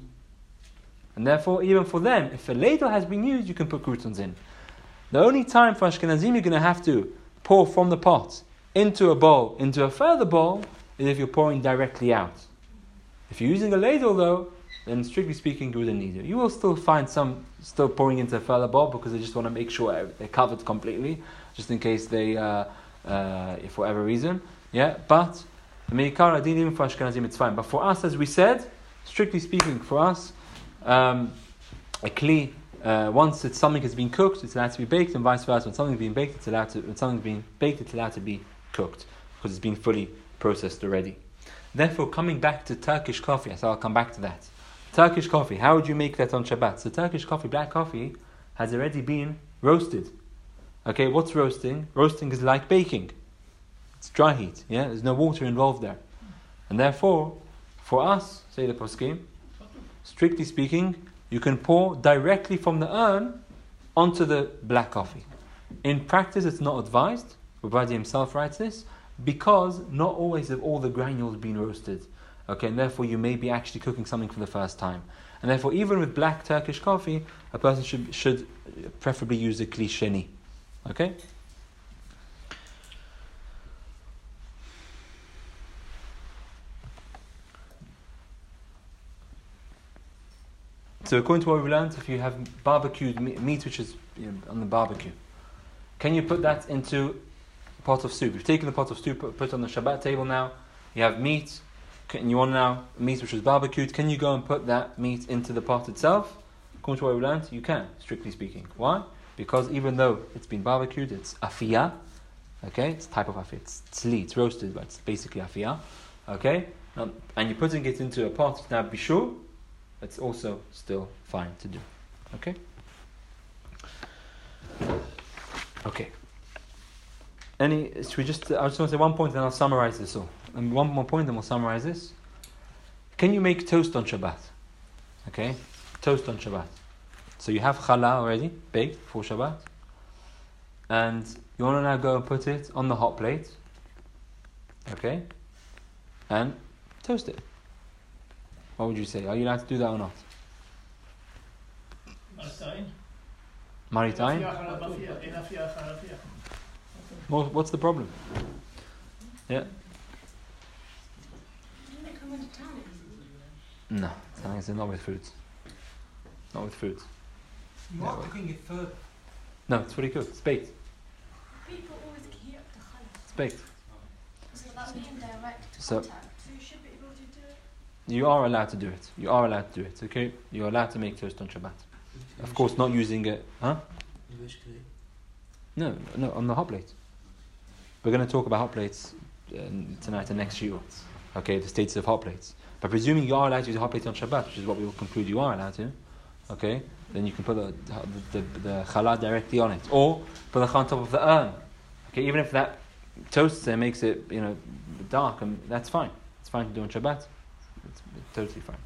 And therefore, even for them, if a ladle has been used, you can put croutons in. The only time for Ashkenazim you're going to have to pour from the pot into a bowl, into a further bowl, is if you're pouring directly out. If you're using a ladle though, then strictly speaking, you wouldn't need it. You will still find some still pouring into a further bowl because they just want to make sure they're covered completely, just in case they, uh, uh, for whatever reason. Yeah, but the mi'ikar hadin, even for Ashkenazim, it's fine. But for us, as we said, strictly speaking, for us, um, a kli, uh, once it's, something has been cooked, it's allowed to be baked, and vice versa. When something's been baked, it's allowed to. When something's been baked, it's allowed to be cooked because it's been fully processed already. Therefore, coming back to Turkish coffee, so I'll come back to that. Turkish coffee, how would you make that on Shabbat? So Turkish coffee, black coffee, has already been roasted. Okay, what's roasting? Roasting is like baking. It's dry heat, yeah? There's no water involved there. And therefore, for us, say the poskim, strictly speaking, you can pour directly from the urn onto the black coffee. In practice, it's not advised. Rabbi himself writes this, because not always have all the granules been roasted. Okay, and therefore you may be actually cooking something for the first time. And therefore, even with black Turkish coffee, a person should should preferably use a kli sheni. Okay? So according to what we've learned, if you have barbecued meat which is you know, on the barbecue, can you put that into a pot of soup? You've taken the pot of soup, put it on the Shabbat table now, you have meat, and you want now meat which was barbecued, can you go and put that meat into the pot itself? According to what we learned, you can, strictly speaking. Why? Because even though it's been barbecued, it's afiyah, okay? It's a type of afiyah, it's tzli, it's roasted, but it's basically afiyah, okay? Um, and you're putting it into a pot, now be sure, it's also still fine to do, okay? Okay. Any, should we just, I just want to say one point and then I'll summarize this all. And one more point and we'll summarize this. Can you make toast on Shabbat? Okay? Toast on Shabbat. So you have challah already, baked for Shabbat. And you want to now go and put it on the hot plate. Okay? And toast it. What would you say? Are you allowed to do that or not? Maritain? What, what's the problem? Yeah? No, it's not with fruits. Not with fruits.
You are cooking it further.
No, it's fully cooked. It's baked.
People always heat up the challah.
It's baked.
So that means direct
So-
contact. So you should be able to do it.
You are allowed to do it. You are allowed to do it. Okay? You're allowed to make toast on Shabbat. Of course, not using it. Huh? No, no, on the hot plate. We're going to talk about hot plates uh, tonight and next year. Okay, the status of hot plates. But presuming you are allowed to use a hot plate on Shabbat, which is what we will conclude you are allowed to, okay, then you can put the the, the, the challah directly on it, or put the challah on top of the urn. Okay, even if that toasts it and makes it, you know, dark, and that's fine. It's fine to do on Shabbat. it's totally fine.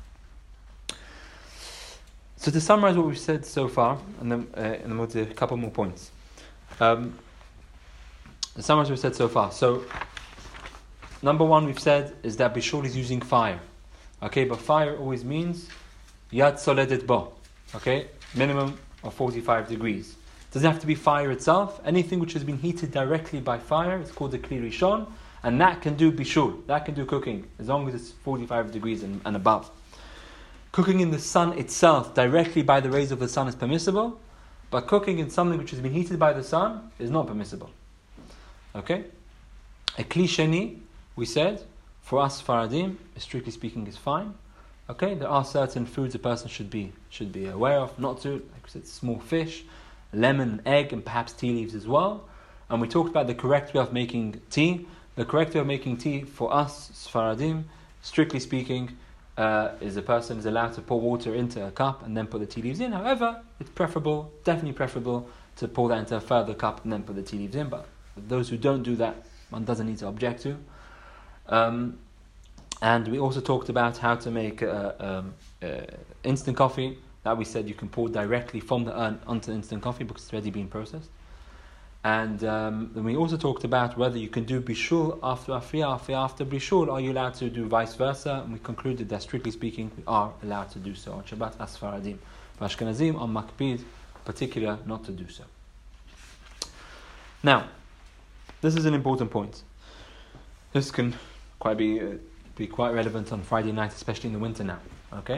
So to summarize what we've said so far, and then, uh, and then we'll do a couple more points. Um, to summarize what we've said so far. So, number one we've said is that Bishul is using fire. Okay, but fire always means Yad Soledet Bo. Okay, minimum of forty-five degrees. It doesn't have to be fire itself. Anything which has been heated directly by fire is called a Kli Rishon, and that can do Bishul, that can do cooking, as long as it's forty-five degrees and, and above. Cooking in the sun itself, directly by the rays of the sun, is permissible, but cooking in something which has been heated by the sun is not permissible. Okay? A Kli Sheni, we said, for us Faradim, strictly speaking, is fine. Okay? There are certain foods a person should be should be aware of, not to, like we said, small fish, lemon, egg, and perhaps tea leaves as well. And we talked about the correct way of making tea. The correct way of making tea for us Sfaradim, strictly speaking, uh, is a person is allowed to pour water into a cup and then put the tea leaves in. However, it's preferable, definitely preferable, to pour that into a further cup and then put the tea leaves in. But those who don't do that, one doesn't need to object to. Um, and we also talked about how to make uh, um, uh, instant coffee. That we said you can pour directly from the urn onto instant coffee because it's already been processed. And um, then we also talked about whether you can do bishul after afriya, afriya after bishul. Are you allowed to do vice versa? And we concluded that strictly speaking, we are allowed to do so on Shabbat as Faradim. For Ashkenazim, on Makpid, particular, not to do so. Now, this is an important point. This can quite be uh, be quite relevant on Friday night, especially in the winter now. Okay.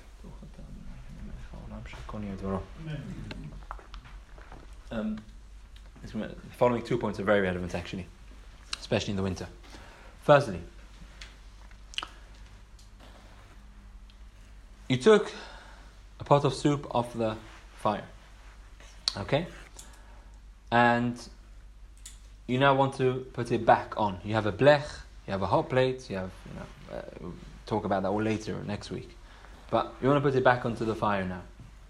Um, the following two points are very relevant, actually, especially in the winter. Firstly, you took a pot of soup off the fire, okay, and you now want to put it back on. You have a blech, you have a hot plate, you have, you know, uh, we'll talk about that all later next week, but you want to put it back onto the fire now.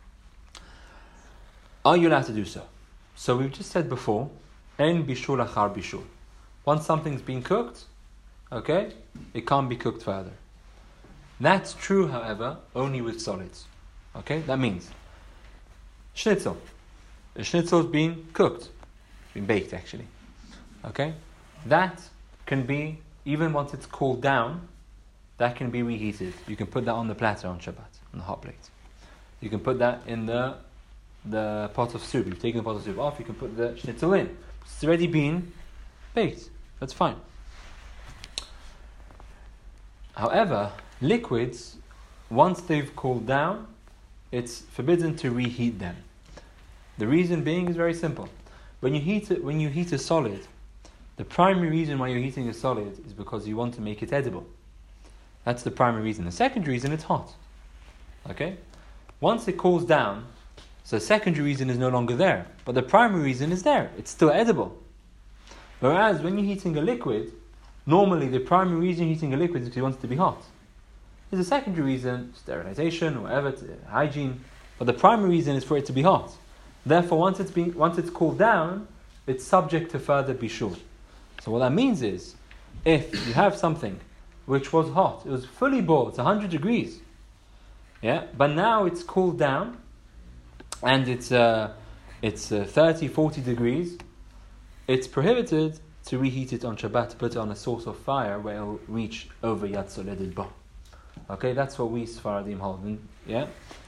Are you allowed to do so? So we've just said before, en bishul achar bishul. Once something's been cooked, okay, it can't be cooked further. That's true, however, only with solids. Okay, that means schnitzel. The schnitzel's been cooked, been baked actually. Okay, that can be, even once it's cooled down, that can be reheated. You can put that on the platter on Shabbat, on the hot plate. You can put that in the the pot of soup. You've taken the pot of soup off, you can put the schnitzel in. It's already been baked. That's fine. However, liquids, once they've cooled down, it's forbidden to reheat them. The reason being is very simple. When you heat it, when you heat a solid, the primary reason why you're heating a solid is because you want to make it edible. That's the primary reason. The second reason, it's hot. Okay? Once it cools down, so the secondary reason is no longer there, but the primary reason is there. It's still edible. Whereas when you're heating a liquid, normally the primary reason you're heating a liquid is because you want it to be hot. There's a secondary reason, sterilization, or whatever, hygiene, but the primary reason is for it to be hot. Therefore, once it's been, once it's cooled down, it's subject to further bishul. So what that means is, if you have something which was hot, it was fully boiled, it's one hundred degrees, yeah, but now it's cooled down, and it's uh, it's uh, thirty, forty degrees, it's prohibited to reheat it on Shabbat, to put it on a source of fire where it will reach over Yad Soledet Bo. Okay, that's what we Sfaradim hold. And, yeah?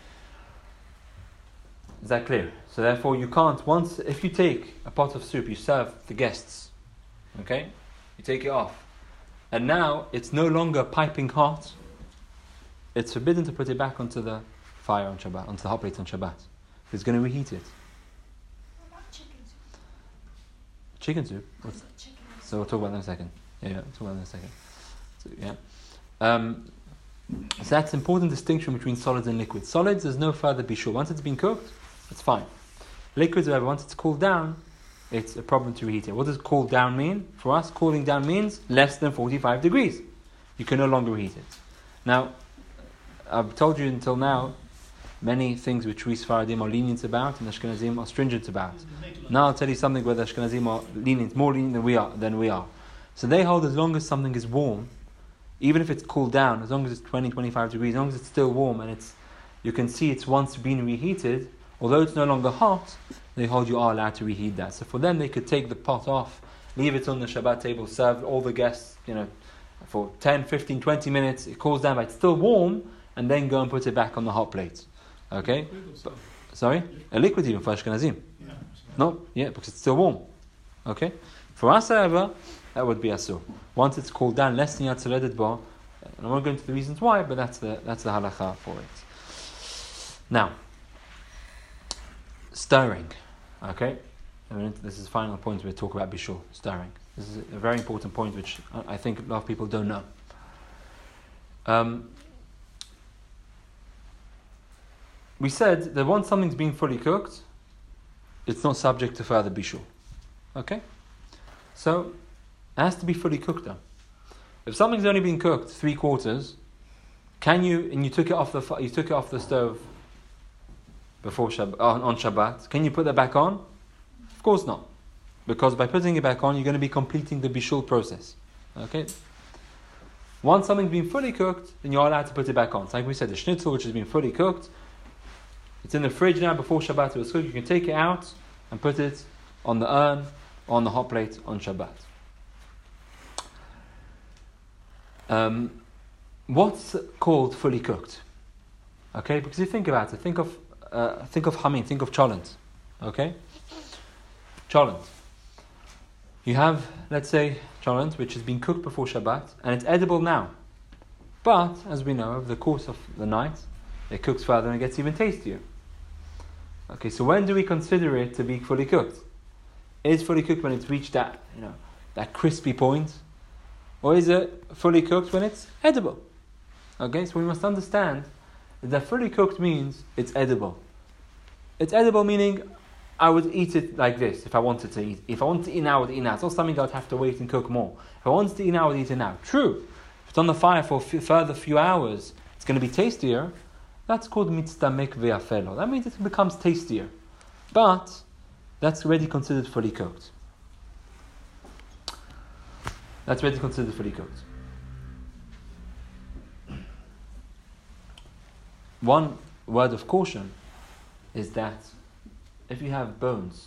Is that clear? So therefore you can't, once, if you take a pot of soup, you serve the guests, okay? You take it off. And now it's no longer piping hot, it's forbidden to put it back onto the fire on Shabbat, onto the hot plate on Shabbat. It's going to reheat it.
What about chicken soup?
Chicken soup? What's,
Is it chicken soup?
so we'll talk about that in a second. Yeah, yeah, we'll talk about that in a second. So, yeah. Um, so that's an important distinction between solids and liquids. Solids, there's no further bishul. Once it's been cooked, it's fine. Liquids, however, once it's cooled down, it's a problem to reheat it. What does cool down mean? For us, cooling down means less than forty-five degrees. You can no longer reheat it. Now, I've told you until now, many things which we Sfaradim are lenient about and Ashkenazim are stringent about. Now I'll tell you something where the Ashkenazim are lenient, more lenient than we are. Than we are. So they hold as long as something is warm, even if it's cooled down, as long as it's twenty, twenty-five degrees, as long as it's still warm and it's, you can see it's once been reheated, although it's no longer hot, they hold you are allowed to reheat that. So for them, they could take the pot off, leave it on the Shabbat table, serve all the guests, you know, for ten, fifteen, twenty minutes, it cools down, but it's still warm, and then go and put it back on the hot plate. Okay? But, sorry? A liquid even for Ashkenazim.
Yeah.
No, yeah, because it's still warm. Okay? For us, however, that would be asur. Once it's cooled down, less than yatzaredet bar, and I won't go into the reasons why, but that's the that's the halacha for it. Now, stirring. Okay? I mean, this is the final point we talk about bishul, stirring. This is a very important point which I think a lot of people don't know. Um, we said that once something's been fully cooked, it's not subject to further bishul. Okay? So, it has to be fully cooked though. If something's only been cooked three quarters, can you, and you took it off the you took it off the stove before Shabbat, on, on Shabbat, can you put that back on? Of course not. Because by putting it back on, you're going to be completing the bishul process. Okay? Once something's been fully cooked, then you're allowed to put it back on. It's like we said, the schnitzel which has been fully cooked, it's in the fridge now before Shabbat it was cooked, you can take it out and put it on the urn, on the hot plate on Shabbat. Um, what's called fully cooked? Okay, because you think about it, think of uh, think of hamin, think of cholent. Okay? Cholent. You have, let's say, cholent, which has been cooked before Shabbat, and it's edible now. But, as we know, over the course of the night, it cooks further and it gets even tastier. Okay, so when do we consider it to be fully cooked? Is fully cooked when it's reached that, you know, that crispy point? Or is it fully cooked when it's edible? Okay, so we must understand that fully cooked means it's edible. It's edible meaning I would eat it like this if I wanted to eat. If I wanted to eat now, I would eat now. It's not something I would have to wait and cook more. If I wanted to eat now, I would eat it now. True. If it's on the fire for a few, further few hours, it's going to be tastier. That's called mitztamek ve'afelo. That means it becomes tastier. But that's already considered fully cooked. That's already considered fully cooked. One word of caution is that if you have bones,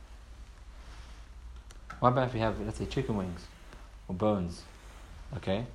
what about if you have, let's say, chicken wings or bones? Okay?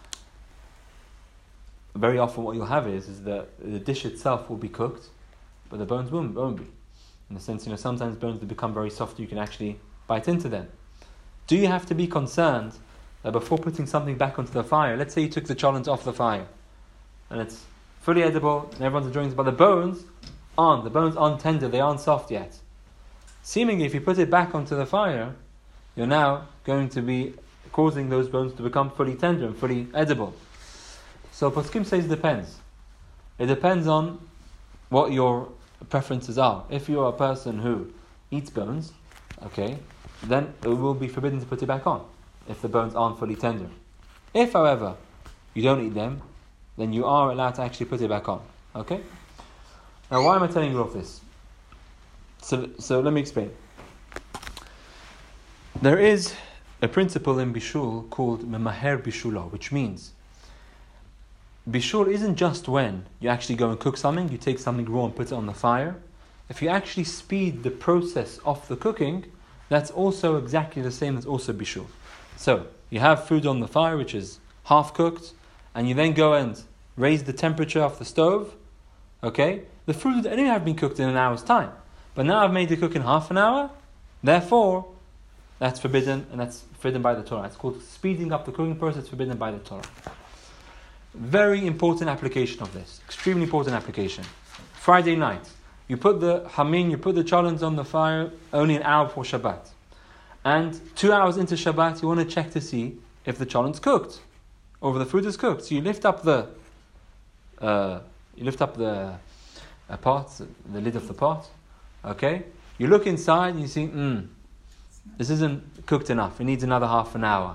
Very often what you'll have is, is that the dish itself will be cooked, but the bones won't, won't be. In the sense, you know, sometimes bones that become very soft, you can actually bite into them. Do you have to be concerned that before putting something back onto the fire, let's say you took the cholent off the fire, and it's fully edible, and everyone's enjoying it, but the bones aren't. The bones aren't tender, they aren't soft yet. Seemingly, if you put it back onto the fire, you're now going to be causing those bones to become fully tender and fully edible. So Poskim says it depends. It depends on what your preferences are. If you're a person who eats bones, okay, then it will be forbidden to put it back on if the bones aren't fully tender. If, however, you don't eat them, then you are allowed to actually put it back on. Okay? Now, why am I telling you all of this? So, so let me explain. There is a principle in Bishul called Memaher Bishulo, which means Bishul isn't just when you actually go and cook something, you take something raw and put it on the fire. If you actually speed the process of the cooking, that's also exactly the same as also Bishul. So, you have food on the fire which is half cooked, and you then go and raise the temperature of the stove. Okay? The food would anyway have been cooked in an hour's time. But now I've made it cook in half an hour, therefore, that's forbidden, and that's forbidden by the Torah. It's called speeding up the cooking process, forbidden by the Torah. Very important application of this. Extremely important application. Friday night, you put the hamin, you put the cholent on the fire only an hour before Shabbat. And two hours into Shabbat, you want to check to see if the cholent's cooked, or if the food is cooked. So you lift up the, uh, you lift up the uh, pot, the lid of the pot. Okay, you look inside and you see, hmm, this isn't cooked enough. It needs another half an hour.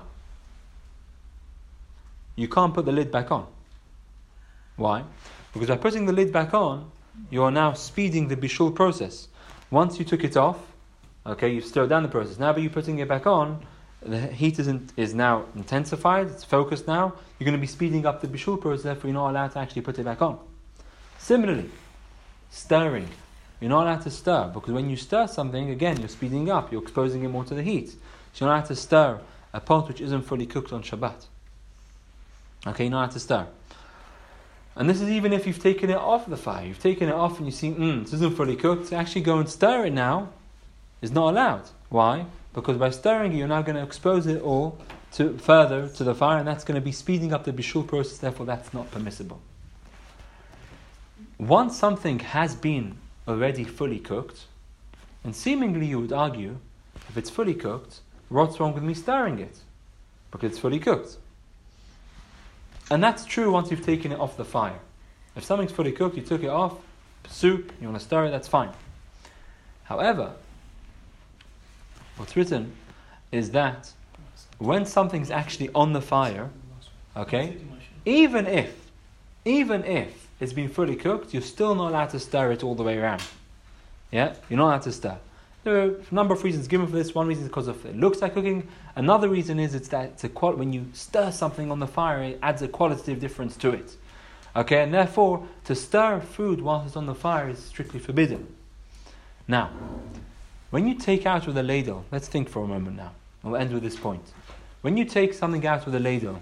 You can't put the lid back on. Why? Because by putting the lid back on, you are now speeding the bishul process. Once you took it off, okay, you've slowed down the process. Now, by you putting it back on, the heat isn't, is now intensified, it's focused now, you're going to be speeding up the bishul process, therefore you're not allowed to actually put it back on. Similarly, stirring. You're not allowed to stir, because when you stir something, again, you're speeding up, you're exposing it more to the heat. So you're not allowed to stir a pot which isn't fully cooked on Shabbat. Okay, you're not allowed to stir. And this is even if you've taken it off the fire. You've taken it off and you see, mm, this isn't fully cooked. To actually go and stir it now is not allowed. Why? Because by stirring it, you're now going to expose it all to further to the fire, and that's going to be speeding up the bishul process, therefore that's not permissible. Once something has been already fully cooked, and seemingly you would argue, if it's fully cooked, what's wrong with me stirring it? Because it's fully cooked. And that's true once you've taken it off the fire. If something's fully cooked, you took it off, soup, you want to stir it, that's fine. However, what's written is that when something's actually on the fire, okay, even if, even if it's been fully cooked, you're still not allowed to stir it all the way around. Yeah, you're not allowed to stir. There are a number of reasons given for this. One reason is because of it looks like cooking. Another reason is it's that it's a qual- when you stir something on the fire, it adds a qualitative difference to it. Okay, and therefore to stir food whilst it's on the fire is strictly forbidden. Now, when you take out with a ladle, let's think for a moment now. We'll end with this point. When you take something out with a ladle,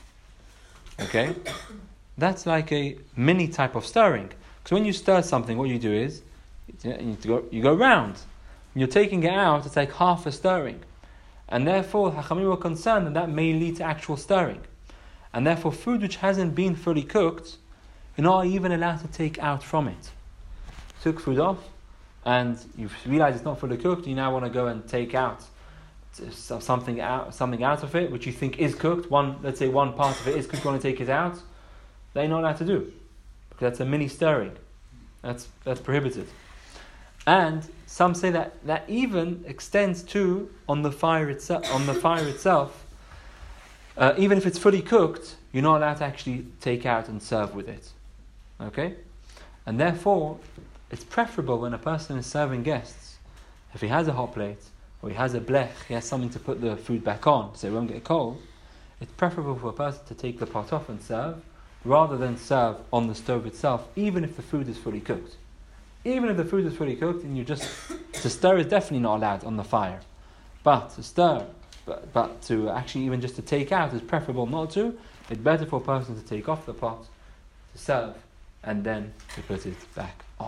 okay, that's like a mini type of stirring. Because when you stir something, what you do is you, need to go, you go round. When you're taking it out, it's like half a stirring. And therefore, Hachamim were concerned that that may lead to actual stirring. And therefore, food which hasn't been fully cooked, you're not even allowed to take out from it. Took food off, and you realize it's not fully cooked, you now want to go and take out something out, something out of it, which you think is cooked. One, let's say one part of it is cooked, you want to take it out. They're not allowed to do, because that's a mini stirring. That's that's prohibited. And some say that that even extends to on the fire itself. On the fire itself, uh, even if it's fully cooked, you're not allowed to actually take out and serve with it. Okay, and therefore, it's preferable when a person is serving guests, if he has a hot plate or he has a blech, he has something to put the food back on so it won't get cold. It's preferable for a person to take the pot off and serve, rather than serve on the stove itself, even if the food is fully cooked. Even if the food is fully cooked, and you just to stir is definitely not allowed on the fire, but to stir, but, but to actually even just to take out is preferable not to. It's better for a person to take off the pot, to serve, and then to put it back on.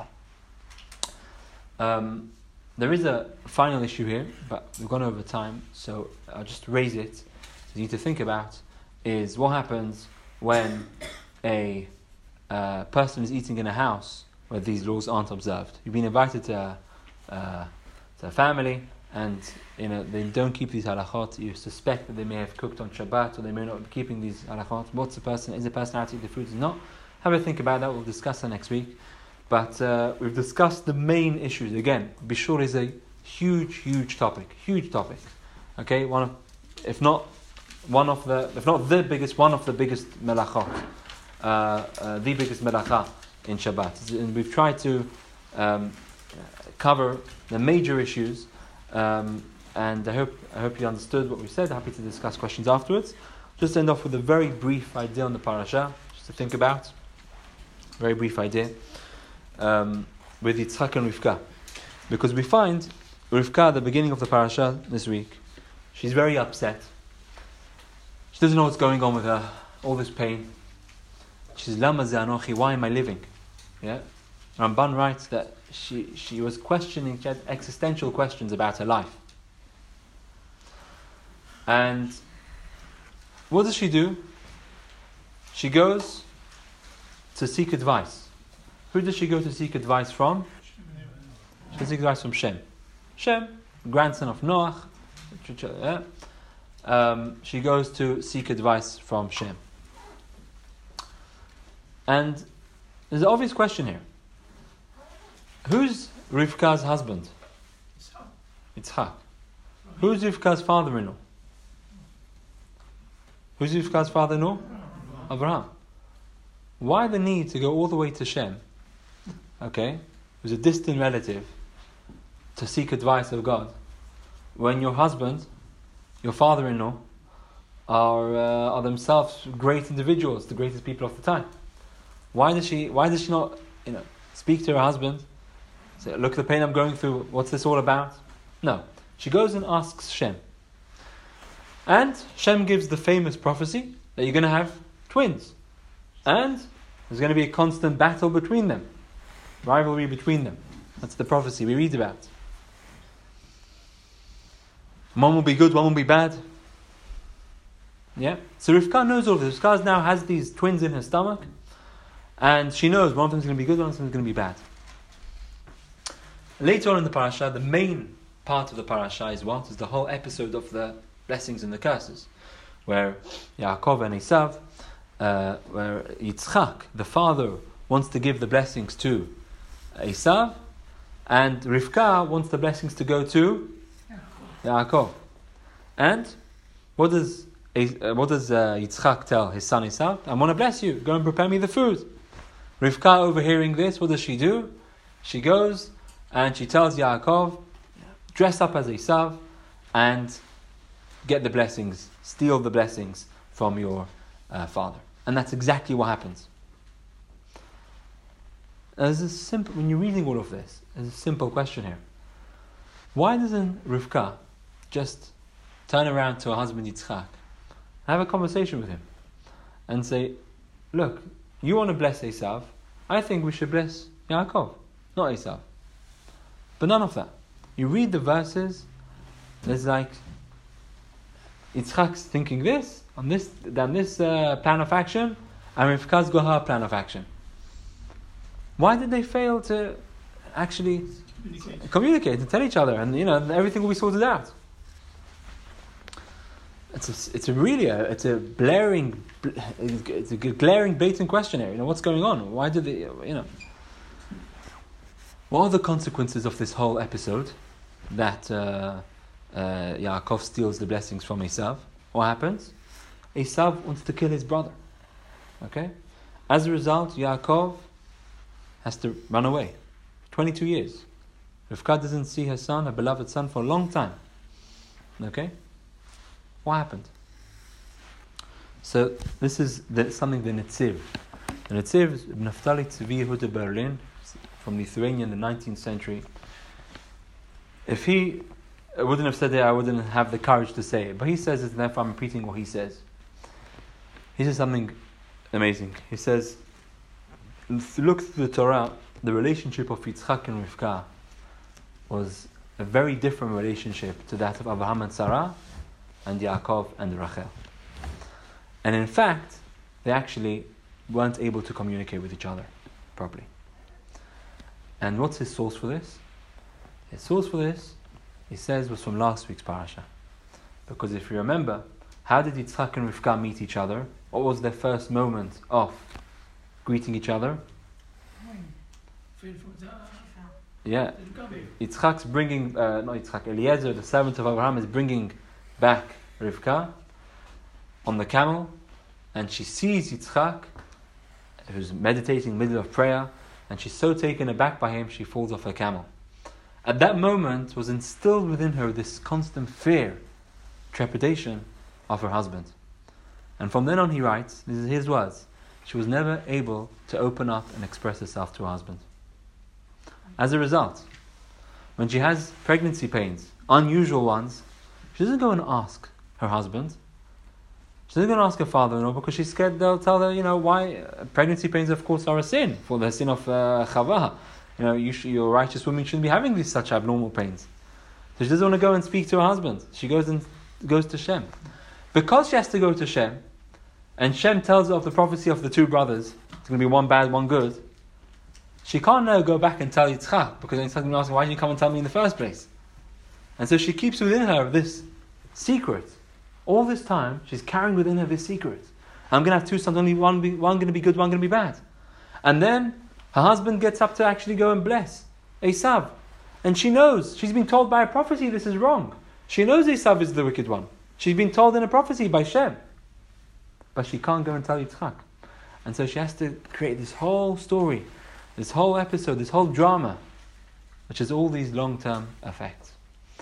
Um, there is a final issue here, but we've gone over time, so I'll just raise it. So you need to think about is what happens when a uh, person is eating in a house where these laws aren't observed. You've been invited to a, uh, to a family, and you know they don't keep these halachot. You suspect that they may have cooked on Shabbat, or they may not be keeping these halachot. What's the person? Is the person allowed to eat the food? Is not? Have a think about that. We'll discuss that next week. But uh, we've discussed the main issues. Again, bishul is a huge, huge topic. Huge topic. Okay, one of, if not one of the, if not the biggest, one of the biggest melachot, uh, uh, the biggest melacha in Shabbat. And we've tried to um, cover the major issues, um, and I hope I hope you understood what we said. Happy to discuss questions afterwards. Just end off with a very brief idea on the parasha, just to think about. Very brief idea um, with Yitzchak and Rivka, because we find Rivka at the beginning of the parasha this week. She's very upset. She doesn't know what's going on with her. All this pain. She says, "Lama ze anochi? Why am I living?" Yeah, Ramban writes that she she was questioning. She had existential questions about her life. And what does she do? She goes to seek advice. Who does she go to seek advice from? She seeks advice from Shem. Shem, grandson of Noach. Yeah. Um, she goes to seek advice from Shem. And there's an obvious question here. Who's Rivka's husband? Yitzchak. Who's Rivka's father-in-law? Who's Rivka's father-in-law? Abraham. Why the need to go all the way to Shem, okay, who's a distant relative, to seek advice of God, when your husband, your father-in-law are uh, are themselves great individuals, the greatest people of the time. Why does she why does she not, you know, speak to her husband, say, look at the pain I'm going through, what's this all about? No. She goes and asks Shem. And Shem gives the famous prophecy that you're going to have twins. And there's going to be a constant battle between them. Rivalry between them. That's the prophecy we read about. One will be good, one will be bad. Yeah? So Rivka knows all of this. Rivka now has these twins in her stomach. And she knows one of them is going to be good, one of them is going to be bad. Later on in the parasha, the main part of the parasha is what? Is the whole episode of the blessings and the curses. Where Yaakov and Esav, uh, where Yitzchak, the father, wants to give the blessings to Esav, and Rivka wants the blessings to go to Yaakov. And what does uh, what does uh, Yitzchak tell his son Esav? I want to bless you. Go and prepare me the food. Rivka, overhearing this, what does she do? She goes and she tells Yaakov, dress up as Esav and get the blessings, steal the blessings from your uh, father. And that's exactly what happens. There's a simple, when you're reading all of this, there's a simple question here. Why doesn't Rivka just turn around to her husband Yitzchak, have a conversation with him, and say, look, you want to bless Esav, I think we should bless Yaakov, not Esav. But none of that. You read the verses, there's like, Yitzchak's thinking this, on this, down this uh, plan of action, and Rivka's got her plan of action. Why did they fail to actually communicate, communicate and tell each other, and you know everything will be sorted out? It's a, it's a really a, it's a blaring, it's a glaring, blatant question here. You know what's going on? Why did they? You know, what are the consequences of this whole episode? That uh, uh, Yaakov steals the blessings from Esav. What happens? Esav wants to kill his brother. Okay, as a result, Yaakov has to run away. twenty-two years. Rivka doesn't see her son, her beloved son, for a long time. Okay? What happened? So, this is the, something the Netziv. The Netziv is Naftali Tzvi Yehuda Berlin, from Lithuania in the nineteenth century. If he wouldn't have said it, I wouldn't have the courage to say it. But he says it, and therefore I'm repeating what he says. He says something amazing. He says, if you look through the Torah, the relationship of Yitzchak and Rivka was a very different relationship to that of Abraham and Sarah and Yaakov and Rachel. And in fact, they actually weren't able to communicate with each other properly. And what's his source for this? His source for this, he says, was from last week's parasha. Because if you remember, how did Yitzchak and Rivka meet each other? What was their first moment of greeting each other? Yeah, Yitzchak's bringing, uh, not Yitzchak, Eliezer, the servant of Abraham, is bringing back Rivka on the camel, and she sees Yitzchak, who's meditating in the middle of prayer, and she's so taken aback by him, she falls off her camel. At that moment was instilled within her this constant fear, trepidation of her husband. And from then on he writes, this is his words, she was never able to open up and express herself to her husband. As a result, when she has pregnancy pains, unusual ones, she doesn't go and ask her husband. She doesn't go and ask her father-in-law because she's scared they'll tell her, you know, why uh, pregnancy pains, of course, are a sin, for the sin of uh, Chava. You know, you sh- your righteous woman shouldn't be having these such abnormal pains. So she doesn't want to go and speak to her husband. She goes and goes to Shem. Because she has to go to Shem, and Shem tells her of the prophecy of the two brothers, it's going to be one bad, one good, she can't now go back and tell Yitzchak, because Yitzchak will ask, why didn't you come and tell me in the first place? And so she keeps within her this secret. All this time, she's carrying within her this secret. I'm going to have two sons, only one, be, one going to be good, one going to be bad. And then her husband gets up to actually go and bless Esav. And she knows, she's been told by a prophecy this is wrong. She knows Esav is the wicked one. She's been told in a prophecy by Shem. But she can't go and tell Yitzchak. And so she has to create this whole story, this whole episode, this whole drama, which has all these long-term effects.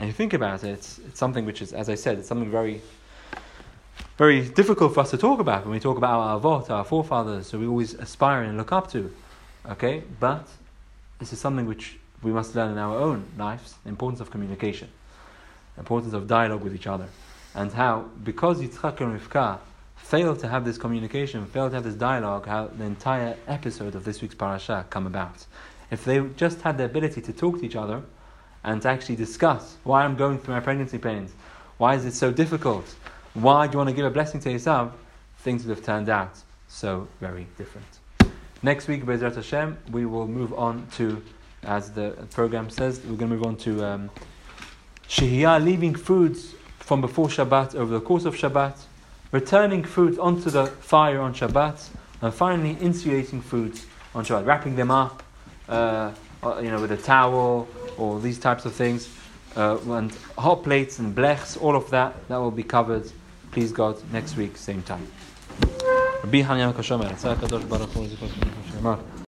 And you think about it, it's, it's something which is, as I said, it's something very, very difficult for us to talk about when we talk about our avot, our forefathers, so we always aspire and look up to. Okay, but this is something which we must learn in our own lives: the importance of communication, the importance of dialogue with each other, and how, because Yitzchak and Rivka failed to have this communication, failed to have this dialogue, how the entire episode of this week's parasha come about. If they just had the ability to talk to each other and to actually discuss why I'm going through my pregnancy pains, why is it so difficult, why do you want to give a blessing to yourself, things would have turned out so very different. Next week, Be'ezrat Hashem, we will move on to, as the program says, we're going to move on to um, Shehiyah, leaving foods from before Shabbat over the course of Shabbat, returning foods onto the fire on Shabbat, and finally insulating foods on Shabbat, wrapping them up, uh, you know, with a towel or these types of things, uh, and hot plates and blechs, all of that, that will be covered, please God, next week, same time.